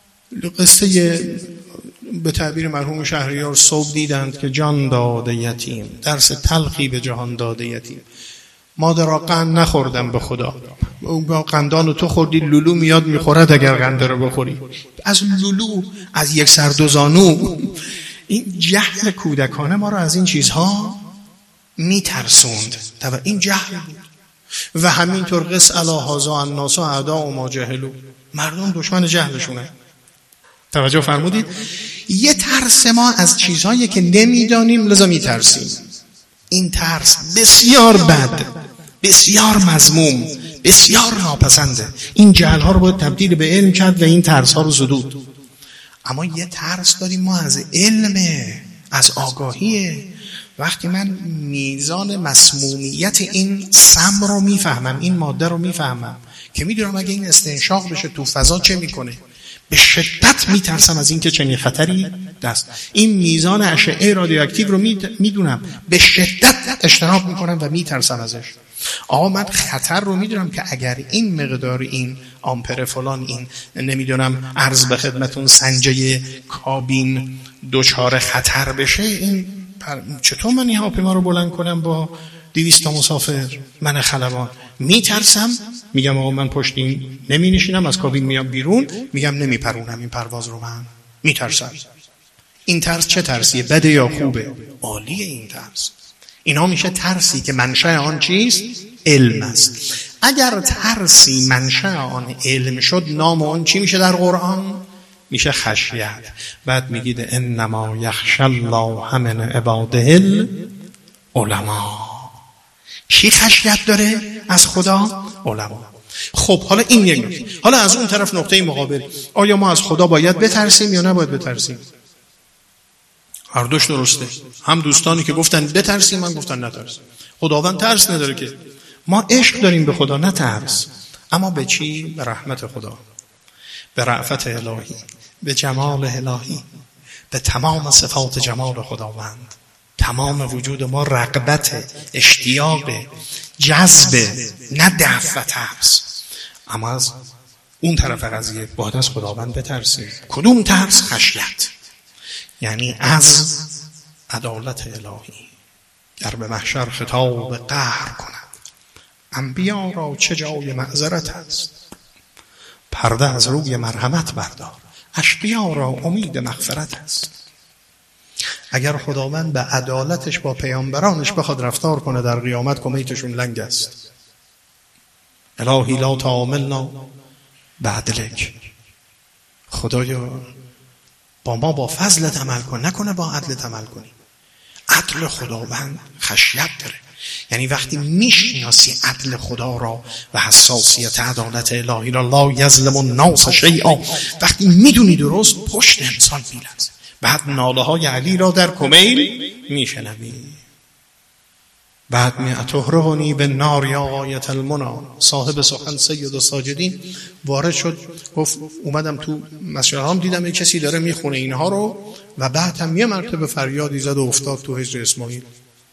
قصه به تعبیر مرحوم شهریار صبح دیدند که جان داده یتیم، درس تلخی به جهان داده یتیم. مادرها قند نخوردم به خدا، با قندانو تو خوردی، لولو میاد میخورد اگر قنده رو بخوری. از لولو، از یک سر دو زانو. این جهل کودکانه ما رو از این چیزها میترسوند. طبعا این جهل بود. و همینطور قص علی هذا الناس و اعداء ما جهلوا، مردم دشمن جهلشونه. توجه فرمودید؟ یه ترس ما از چیزهایی که نمیدانیم لذا میترسیم. این ترس بسیار بد، بسیار مذموم، بسیار ناپسنده. این جهل ها رو باید تبدیل به علم کرد و این ترس ها رو زدود. اما یه ترس داریم ما از علم، از آگاهیه. وقتی من میزان مسمومیت این سم رو میفهمم، این ماده رو میفهمم که میدونم اگه این استنشاق بشه تو فضا چه میکنه، به شدت میترسم از این که چنین خطری دست. این میزان اشعه رادیواکتیو رو میدونم، به شدت اجتناب میکنم و میترسم ازش. آقا من خطر رو میدونم که اگر این مقدار این آمپر فلان، این نمیدونم عرض به خدمتون سنجه کابین دچار خطر بشه، این چطور من این هواپیما رو بلند کنم با دویست تا مسافر؟ من خلبان میترسم، میگم آقا من پشت این نمی نشینم، از کابین میام بیرون، میگم نمیپرونم این پرواز رو، من میترسم. این ترس چه ترسیه؟ بده یا خوبه؟ عالیه این ترس. اینا میشه ترسی که منشأ آن چیست؟ علم است. اگر ترسی منشأ آن علم شد، نام آن چی میشه در قرآن؟ میشه خشیت. بعد میگید انما یخشی الله من عباده العلماء. کی خشیت داره از خدا؟ علما. خب حالا این یک نکته. حالا از اون طرف نقطه مقابل، آیا ما از خدا باید بترسیم یا نباید بترسیم؟ هر دوش درسته. هم دوستانی که گفتن بترسیم، من گفتن نترسیم. خداوند ترس نداره که. ما عشق داریم به خدا، نه ترس. اما به چی؟ به رحمت خدا، به رأفت الهی، به جمال الهی، به تمام صفات جمال خداوند. تمام وجود ما رغبت، اشتیاق، جذب، نه دفع و ترس. اما از اون طرف قضیه باید از خداوند بترسیم. کدوم ترس؟ خشیت. یعنی از عدالت الهی. گر به محشر خطاب قهر کند، انبیا را چه جای معذرت است؟ پرده از روی مرحمت بردار، اشقیا را امید مغفرت است. اگر خداوند به عدالتش با پیامبرانش بخواد رفتار کنه در قیامت، کمیتشون لنگ است. الهی لا تعاملنا بعدلک. خدایا با ما با فضلت عمل کن، نکنه با عدلت عمل کنی. عدل خداوند خشیت داره. یعنی وقتی میشناسی عدل خدا را و حساسیت عدالت الهی را، لا یظلم الناس شیئا، وقتی میدونی درست، پشت انسان میلرزه. بعد ناله های علی را در کمیل میشنوی. بعد می اتهرقنی بالنار یا غایة المنی. صاحب سخن سید الساجدین وارد شد، گفت اومدم تو مسجد الحرام دیدم یک کسی داره میخونه اینها رو، و بعد هم یه مرتبه فریادی زد و افتاد تو هجر اسماعیل.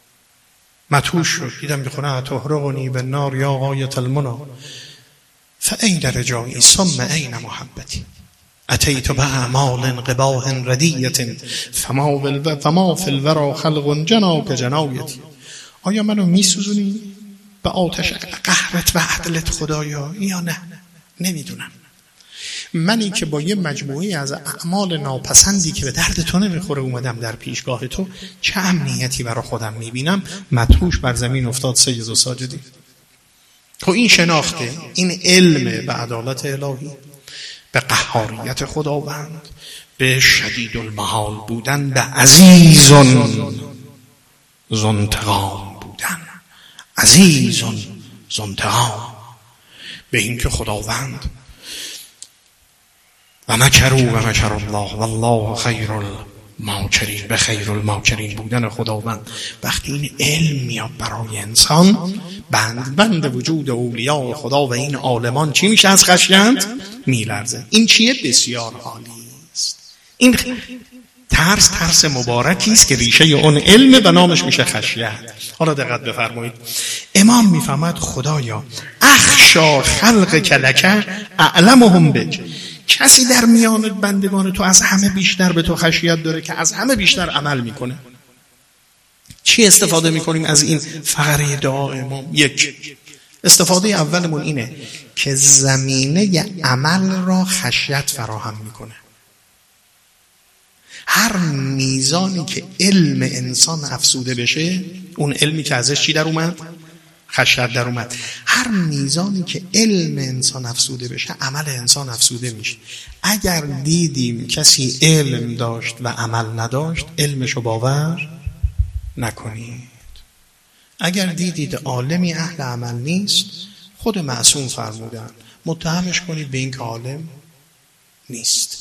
مدهوش شد، دیدم میخونه اتهرقنی بالنار یا غایة المنی فأین رجایی ثم این محبتی. اتیت باعمال قباح ردیة فما فی الورى خلق جناک جنایتی. آیا منو میسوزونی به آتش قهرت و عدلت خدایا یا نه؟ نمیدونم. منی که با یه مجموعه از اعمال ناپسندی که به درد تو نمیخوره اومدم در پیشگاه تو، چه امنیتی برای خودم میبینم؟ مدهوش بر زمین افتاد سید الساجدین. خب این شناخته، این علم به عدالت الهی، به قهاریت خداوند، به شدید المحال بودن، به عزیز ذوانتقام بودن، عزیز ذوانتقام، به این که خداوند و مکروا و مکر الله والله خیر الماکرین، به خیر الماکرین بودن خداوند. وقتی این علم میاد برای انسان، بند بند وجود اولیاء خدا و این عالمان چی میشه؟ از خشیت میلرزه. این چیه؟ بسیار عالی است. این ترس ترس مبارکی است که ریشه اون علم و نامش میشه خشیت. حالا دقت بفرمایید، امام میفهمد خدایا اخشا خلق کلک اعلمهم بک، کسی در میان بندگان تو از همه بیشتر به تو خشیت داره که از همه بیشتر عمل میکنه. چی استفاده میکنیم از این فقره دعا امام؟ یک، استفاده اولمون اینه که زمینه عمل را خشیت فراهم میکنه. هر میزانی که علم انسان افزوده بشه، اون علمی که ازش چی در اومد؟ خشیت در اومد. هر میزانی که علم انسان افزوده بشه، عمل انسان افزوده میشه. اگر دیدیم کسی علم داشت و عمل نداشت، علمشو باور نکنید. اگر دیدید عالمی اهل عمل نیست، خود معصوم فرمودن متهمش کنید به این که عالم نیست.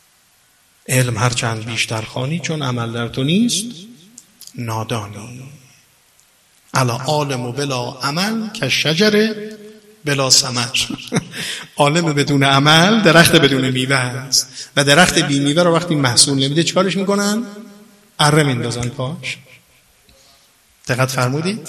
علم هر چند بیشتر خوانی، چون عمل در تو نیست نادانی. الا عالم بلا عمل که شجر بلا ثمر. عالم بدون عمل درخت بدون میوه است و درخت بی میوه رو وقتی محصول نمیده چیکارش میکنن؟ اره میندازن پاش. دقت فرمودید؟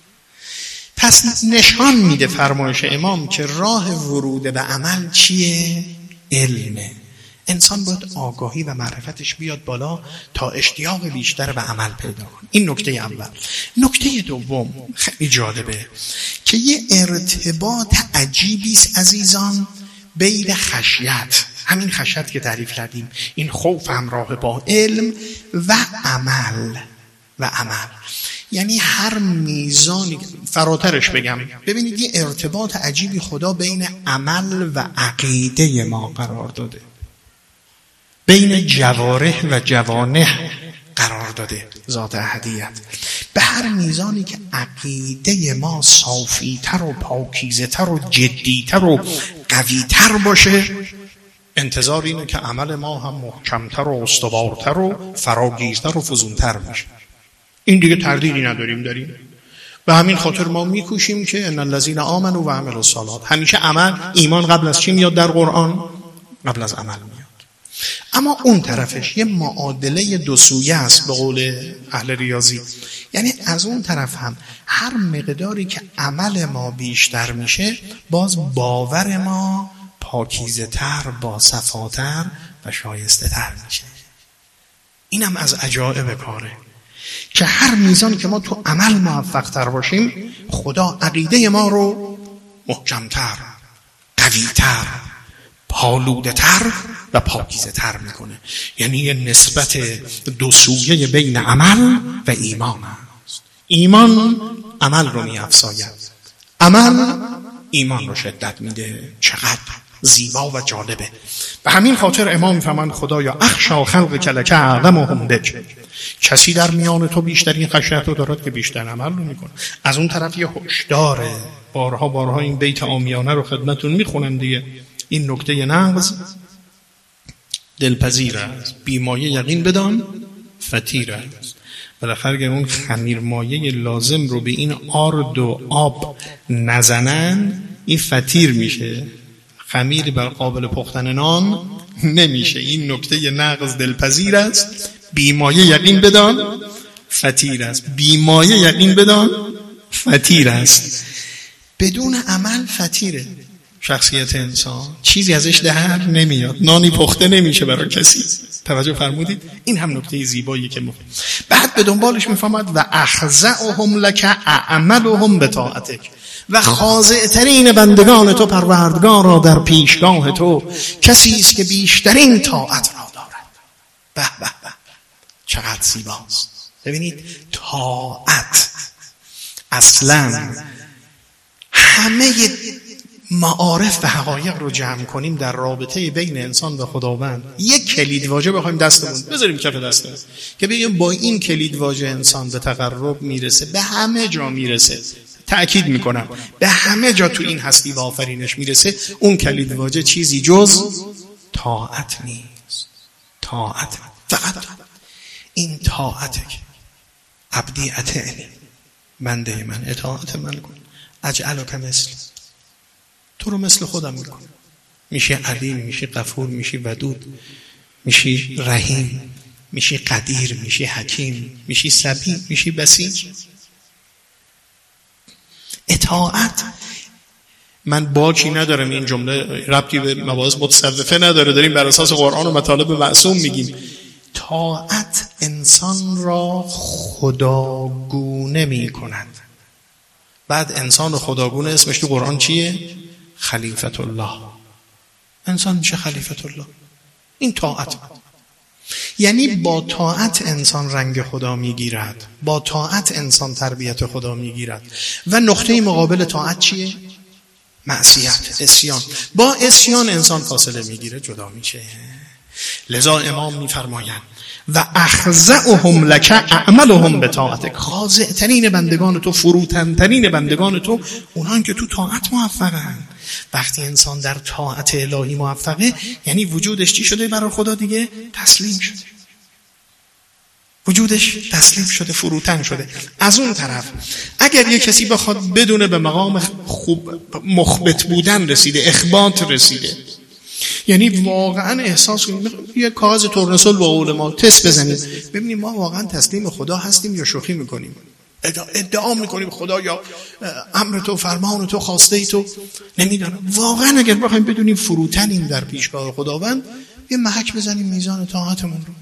پس نشان میده فرمایش امام که راه ورود به عمل چیه؟ علمه. انسان باید آگاهی و معرفتش بیاد بالا تا اشتیاق بیشتر به عمل پیدا کنه. این نکته اول. نکته دوم خیلی جالبه که یه ارتباط عجیبی است عزیزان بین خشیت، همین خشیت که تعریف کردیم، این خوف همراه با علم و عمل و عمل. یعنی هر میزانی، فراترش بگم، ببینید یه ارتباط عجیبی خدا بین عمل و عقیده ما قرار داده، بین جوارح و جوانح قرار داده ذات احدیت. به هر میزانی که عقیده ما صافی‌تر و پاکیزه‌تر و جدی‌تر و قوی‌تر باشه، انتظار اینه که عمل ما هم محکم‌تر و استوارتر و فراگیرتر و فزونتر باشه. این دیگه تردیدی نداریم داریم. به همین خاطر ما میکوشیم که ان الذین آمنوا و عملوا الصالحات، همیشه عمل، ایمان قبل از چی میاد در قرآن؟ قبل از عمل میاد. اما اون طرفش یه معادله دو سویه است به قول اهل ریاضی. یعنی از اون طرف هم هر مقداری که عمل ما بیشتر میشه، باز باور ما پاکیزه تر، با صفاتر و شایسته تر میشه. اینم از عجایب کاره که هر میزانی که ما تو عمل موفق تر باشیم، خدا عقیده ما رو محکمتر، قویتر، پالوده تر و پاکیزه تر میکنه. یعنی یه نسبت دو سویه بین عمل و ایمان است. ایمان عمل رو میافزاید، عمل ایمان رو شدت میده. چقدر زیبا و جالبه. به همین خاطر امام میفهمند خدایا اخشا خلق کلک اعلمهم بک، کسی در میان تو بیشترین خشیت رو دارد که بیشتر عمل رو میکنه. از اون طرف یه هشداره، بارها بارها این بیت عامیانه رو خدمتتون میخونم دیگه. این نکته نغز دلپذیر است، بیمایه یقین بدان فطیر است. بالاخره اگر اون خمیر مایه لازم رو به این آرد و آب نزنن، این فطیر میشه، خمیر بر قابل پختن نان نمیشه. این نکته نغز دلپذیر است، بیمایه یقین بدان فطیر است. بیمایه یقین بدان فطیر است. بدون عمل فطیره شخصیت انسان، چیزی ازش در نمیاد، نانی پخته نمیشه برای کسی. توجه فرمودید؟ این هم نکته زیبایی که مفید. بعد به دنبالش میفهمد و اخضعهم لک اعملهم بطاعتک، و خاضع‌ترین بندگان تو پروردگارا در پیشگاه تو کسی است که بیشترین طاعت را دارد. به به به، چقدر زیباست. ببینید طاعت اصلا همه معارف و حقایق رو جمع کنیم در رابطه بین انسان و خداوند، یک کلید واژه بخوایم دستمون بذاریم کف دستمون که بگیم با این کلید واژه انسان به تقرب میرسه، به همه جا میرسه. تأکید میکنم به همه جا تو این هستی و آفرینش میرسه. اون کلید واژه چیزی جز طاعت نیست. طاعت فقط. این طاعته که عبدی اطعنی، بنده من اطاعت من کن، اجعلک مثل، تو رو مثل خودم میکن، میشی علیم، میشی غفور، میشی ودود، میشی رحیم، میشی قدیر، میشی حکیم، میشی سبیح، میشی بصیر. اطاعت، من باکی ندارم، این جمله ربطی به مباحث متصوفه نداره، داریم بر اساس قرآن و مطالب معصوم میگیم. طاعت انسان را خداگونه میکند. بعد انسان خداگونه اسمش تو قرآن چیه؟ خلیفت الله. انسان میشه خلیفت الله. این طاعت، یعنی با طاعت انسان رنگ خدا میگیرد، با طاعت انسان تربیت خدا میگیرد. و نقطه مقابل طاعت چیه؟ معصیت، عصیان. با عصیان انسان فاصله میگیره، جدا میشه. لذا امام میفرمایند و اخضعهم لک اعملهم بطاعتک، خاضع ترین بندگان تو، فروتن ترین بندگان تو اونان که تو طاعت موفقن. وقتی انسان در طاعت الهی موفقه، یعنی وجودش چی شده برای خدا دیگه؟ تسلیم شده. وجودش تسلیم شده، فروتن شده. از اون طرف اگر یک کسی بخواد بدونه به مقام خوب مخبت بودن رسیده، اخبات رسیده، یعنی واقعا احساس کنید، یه کاغذ تورنسول با قول ما تست بزنید ببینیم ما واقعا تسلیم خدا هستیم یا شوخی میکنیم، ادعا میکنیم خدا یا امر تو، فرمان تو، خواسته تو. نمیدونم واقعا اگر بخوایم بدونیم فروتنیم در پیشگاه خداوند، یه محک بزنیم میزان طاعتمون رو،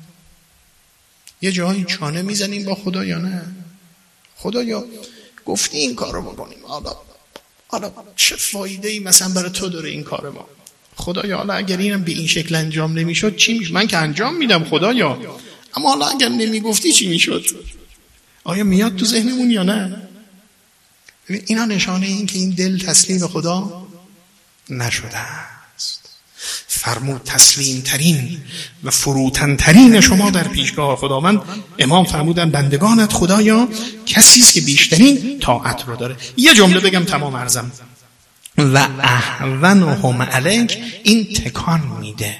یه جایی چانه میزنیم با خدا یا نه. خدا یا گفتی این کار رو بکنیم، حالا حالا چه فایده ای مثلا برای تو داره این کار ما؟ خدایا حالا اگر اینم به این شکل انجام نمیشد چی میشد؟ من که انجام میدم خدایا، اما حالا اگر نمیگفتی چی میشد؟ آیا میاد تو ذهنمون یا نه؟ اینا نشانه این که این دل تسلیم خدا نشده است. فرمود تسلیم ترین و فروتن ترین شما در پیشگاه خداوند، امام فرمودن بندگانت خدایا کسی است که بیشترین طاعت رو داره. یه جمله بگم تمام عرضم. و اهونهم علیک، این تکان میده،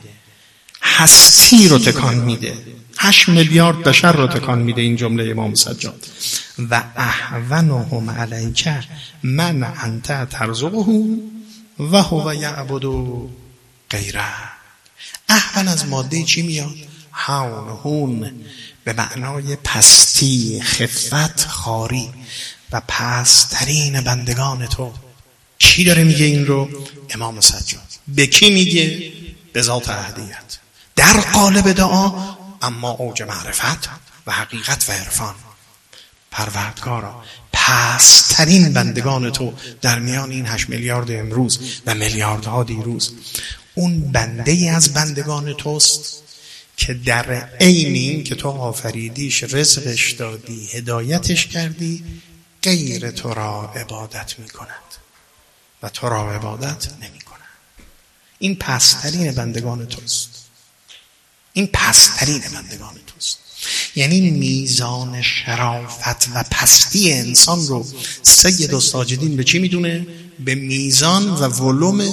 هستی رو تکان میده، هشت میلیارد بشر رو تکان میده این جمله امام سجاد. و اهونهم علیک من انت ترزقه و هو یعبد غیره. اهون از ماده چی میاد؟ هون، هون به معنای پستی، خفت، خاری. و پسترین بندگان تو. کی داره میگه این رو؟ امام سجاد. به کی میگه؟ به ذات احدیت، در قالب دعا، اما اوج معرفت و حقیقت و عرفان. پروردگارا پسترین بندگان تو در میان این هشت میلیارد امروز و میلیاردها دیروز، اون بنده ای از بندگان توست که در عین این که تو آفریدیش، رزقش دادی، هدایتش کردی، غیر تو را عبادت میکند و تو را عبادت نمی کنند. این پسترین بندگان توست. این پسترین بندگان توست. یعنی میزان شرافت و پستی انسان رو سید الساجدین به چی میدونه؟ به میزان و ولوم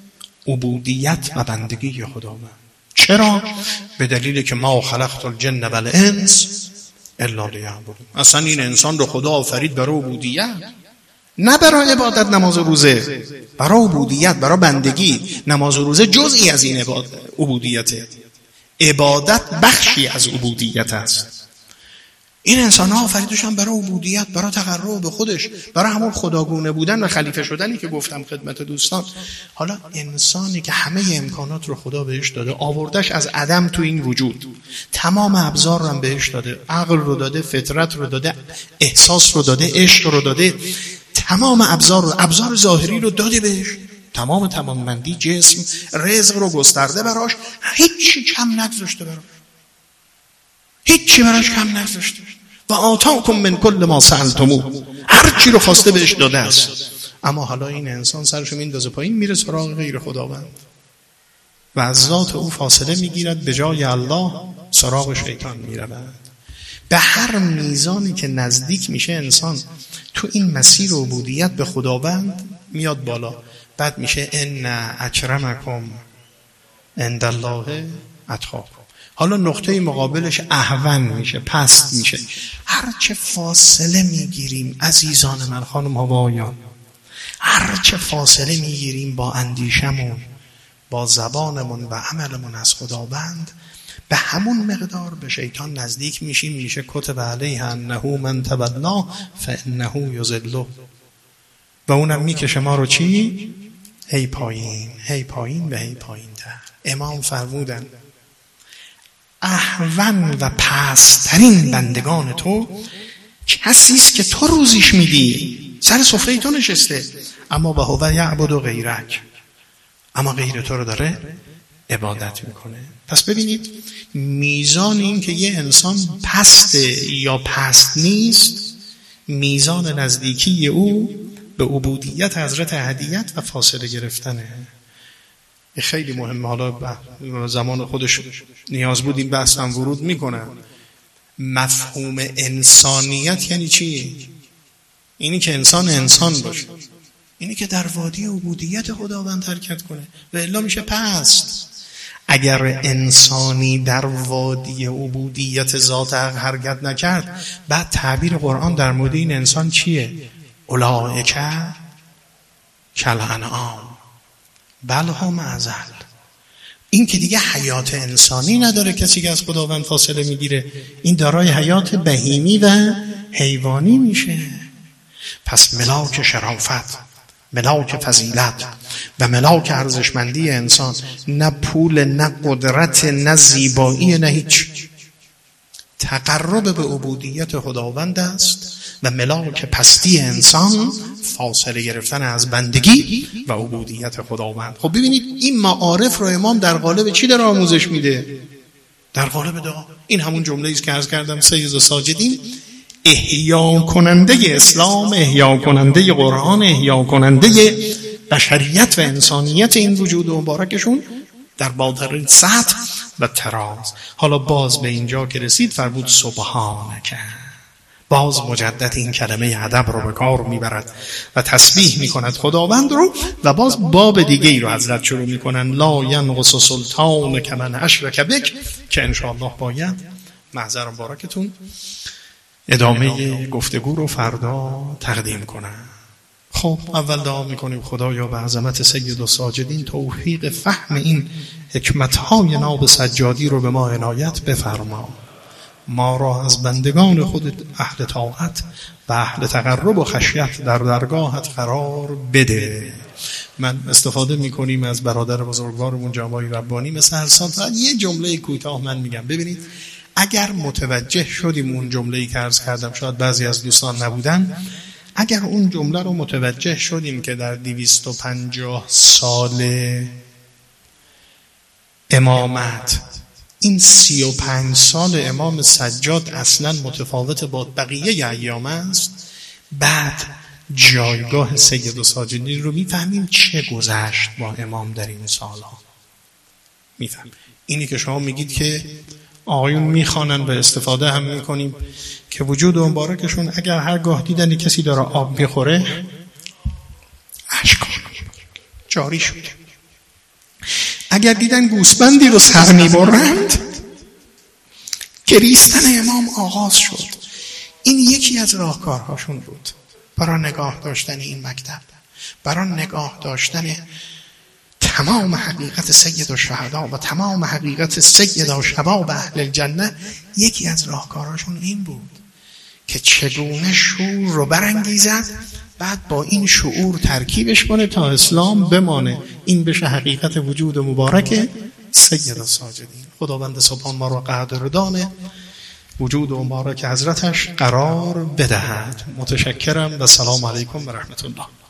عبودیت و بندگی خداوند. چرا؟ به دلیل که ما خلقت الجن و الانس الا لیعبدون. اصلا این انسان رو خدا آفرید برای عبودیت، نه برای عبادت نماز و روزه، برای عبودیت، برای بندگی. نماز و روزه جزئی از این عبودیته، عبادت بخشی از عبودیت است. این انسان ها آفریدشان برای عبودیت، برای تقرب به خودش، برای همون خداگونه بودن و خلیفه شدنی که گفتم خدمت دوستان. حالا انسانی که همه امکانات رو خدا بهش داده، آوردش از عدم تو این وجود، تمام ابزار رو هم بهش داده، عقل رو داده، فطرت رو داده، احساس رو داده، عشق رو داده، تمام ابزار رو، ابزار ظاهری رو داده بهش، تمام تماممندی، جسم، رزق رو گسترده براش، هیچی کم نگذاشته براش، هیچی براش کم نگذاشته. و آتاکم من کل ما سألتموه، هر چی رو خواسته بهش داده است. اما حالا این انسان سرشو میندازه پایین، میره سراغ غیر خداوند و از ذات او فاصله میگیرد، به جای الله سراغ شیطان میرود. به هر میزانی که نزدیک میشه انسان تو این مسیر عبودیت به خداوند، میاد بالا. بعد میشه ان اکرمکم عند الله اتقاکم. حالا نقطه مقابلش اهون میشه، پست میشه. هرچه فاصله میگیریم عزیزان من، خانم ها و آقایان، هرچه فاصله میگیریم با اندیشمون، با زبانمون و عملمون از خداوند، به همون مقدار به شیطان نزدیک میشیم. میشه کتب علیه انه من تولاه فانه یضله، و اونم میکشه ما رو چی؟ هی پایین، هی پایین و هی پایین تر. امام فرمودن اهون و پست‌ترین بندگان تو کسی است که تو روزیش میدی، سر سفره تو نشسته، اما به هو یعبد و غیرک، اما غیر تو رو داره عبادت میکنه. پس ببینید میزان این که یه انسان پسته یا پست نیست، میزان نزدیکی او به عبودیت حضرت احدیت و فاصله گرفتنه. خیلی مهمه. حالا زمان خودش نیاز بود این بحث هم ورود میکنه. مفهوم انسانیت یعنی چی؟ اینی که انسان انسان باشه، اینی که در وادی عبودیت خداوند حرکت کنه، و الا میشه پست. اگر انسانی در وادی عبودیت ذات حق حرکت نکرد، بعد تعبیر قرآن در مورد این انسان چیه؟ اولئک کالانعام بل هم اضل. این که دیگه حیات انسانی نداره، کسی که از خداوند فاصله میگیره این دارای حیات بهیمی و حیوانی میشه. پس ملاک شرافت، ملاک فضیلت و ملاک ارزشمندی انسان نه پول، نه قدرت، نه زیبایی، نه هیچ، تقرب به عبودیت خداوند است. و ملاک پستی انسان فاصله گرفتن از بندگی و عبودیت خداوند. خب ببینید این معارف رو امام در قالب چی داره آموزش میده؟ در قالب دعا. این همون جمله است که عرض کردم سید الساجدین احیا کننده اسلام، احیا کننده قرآن، احیا کننده بشریت و انسانیت این وجود مبارکشون در بالاترین سطح و تراز. حالا باز به اینجا که رسید فرمود سبحانک، باز مجدد این کلمه ادب رو به کار میبرد و تسبیح میکند خداوند رو، و باز باب دیگه ای رو حضرت شروع میکنن لا ینقص سلطان کمن اشرک بک، که انشاءالله باید محضر مبارکتون ادامه گفتگو رو فردا تقدیم کنم. خب اول دعا میکنیم خدایا به عظمت سید الساجدین توفیق فهم این حکمتهای ناب سجادی رو به ما عنایت بفرما، ما را از بندگان خود اهل طاعت و اهل تقرب و خشیت در درگاهت قرار بده. من استفاده میکنیم از برادر بزرگوارمون جامعه ربانی مثل هر سال، فقط یه جمله کوتاه من میگم. ببینید اگر متوجه شدیم اون جمله‌ای که عرض کردم، شاید بعضی از دوستان نبودن، اگر اون جمله رو متوجه شدیم که در دویست و پنجاه سال امامت این سی و پنج سال امام سجاد اصلا متفاوت با بقیه ایام است، بعد جایگاه سید الساجدین رو میفهمیم چه گذشت با امام در این سالها. میفهمیم اینی که شما میگید که آقایون میخوانن و استفاده هم میکنیم که وجود مبارکشون اگر هرگاه دیدن کسی داره آب میخوره اشک جاری شده، اگر دیدن گوسفندی رو سر میبرند گریستن امام آغاز شد. این یکی از راهکارهاشون بود برای نگاه داشتن این مکتب، برای نگاه داشتن تمام حقیقت سید الشهدا و تمام حقیقت سید شباب اهل الجنه. یکی از راهکارهاشون این بود که چگونه شعور رو برانگیزد، بعد با این شعور ترکیبش کنه تا اسلام بمانه. این بشه حقیقت وجود مبارک سید الساجدین. خداوند سبحان ما رو قدردان وجود مبارک حضرتش قرار بدهد. متشکرم و سلام علیکم و رحمت الله.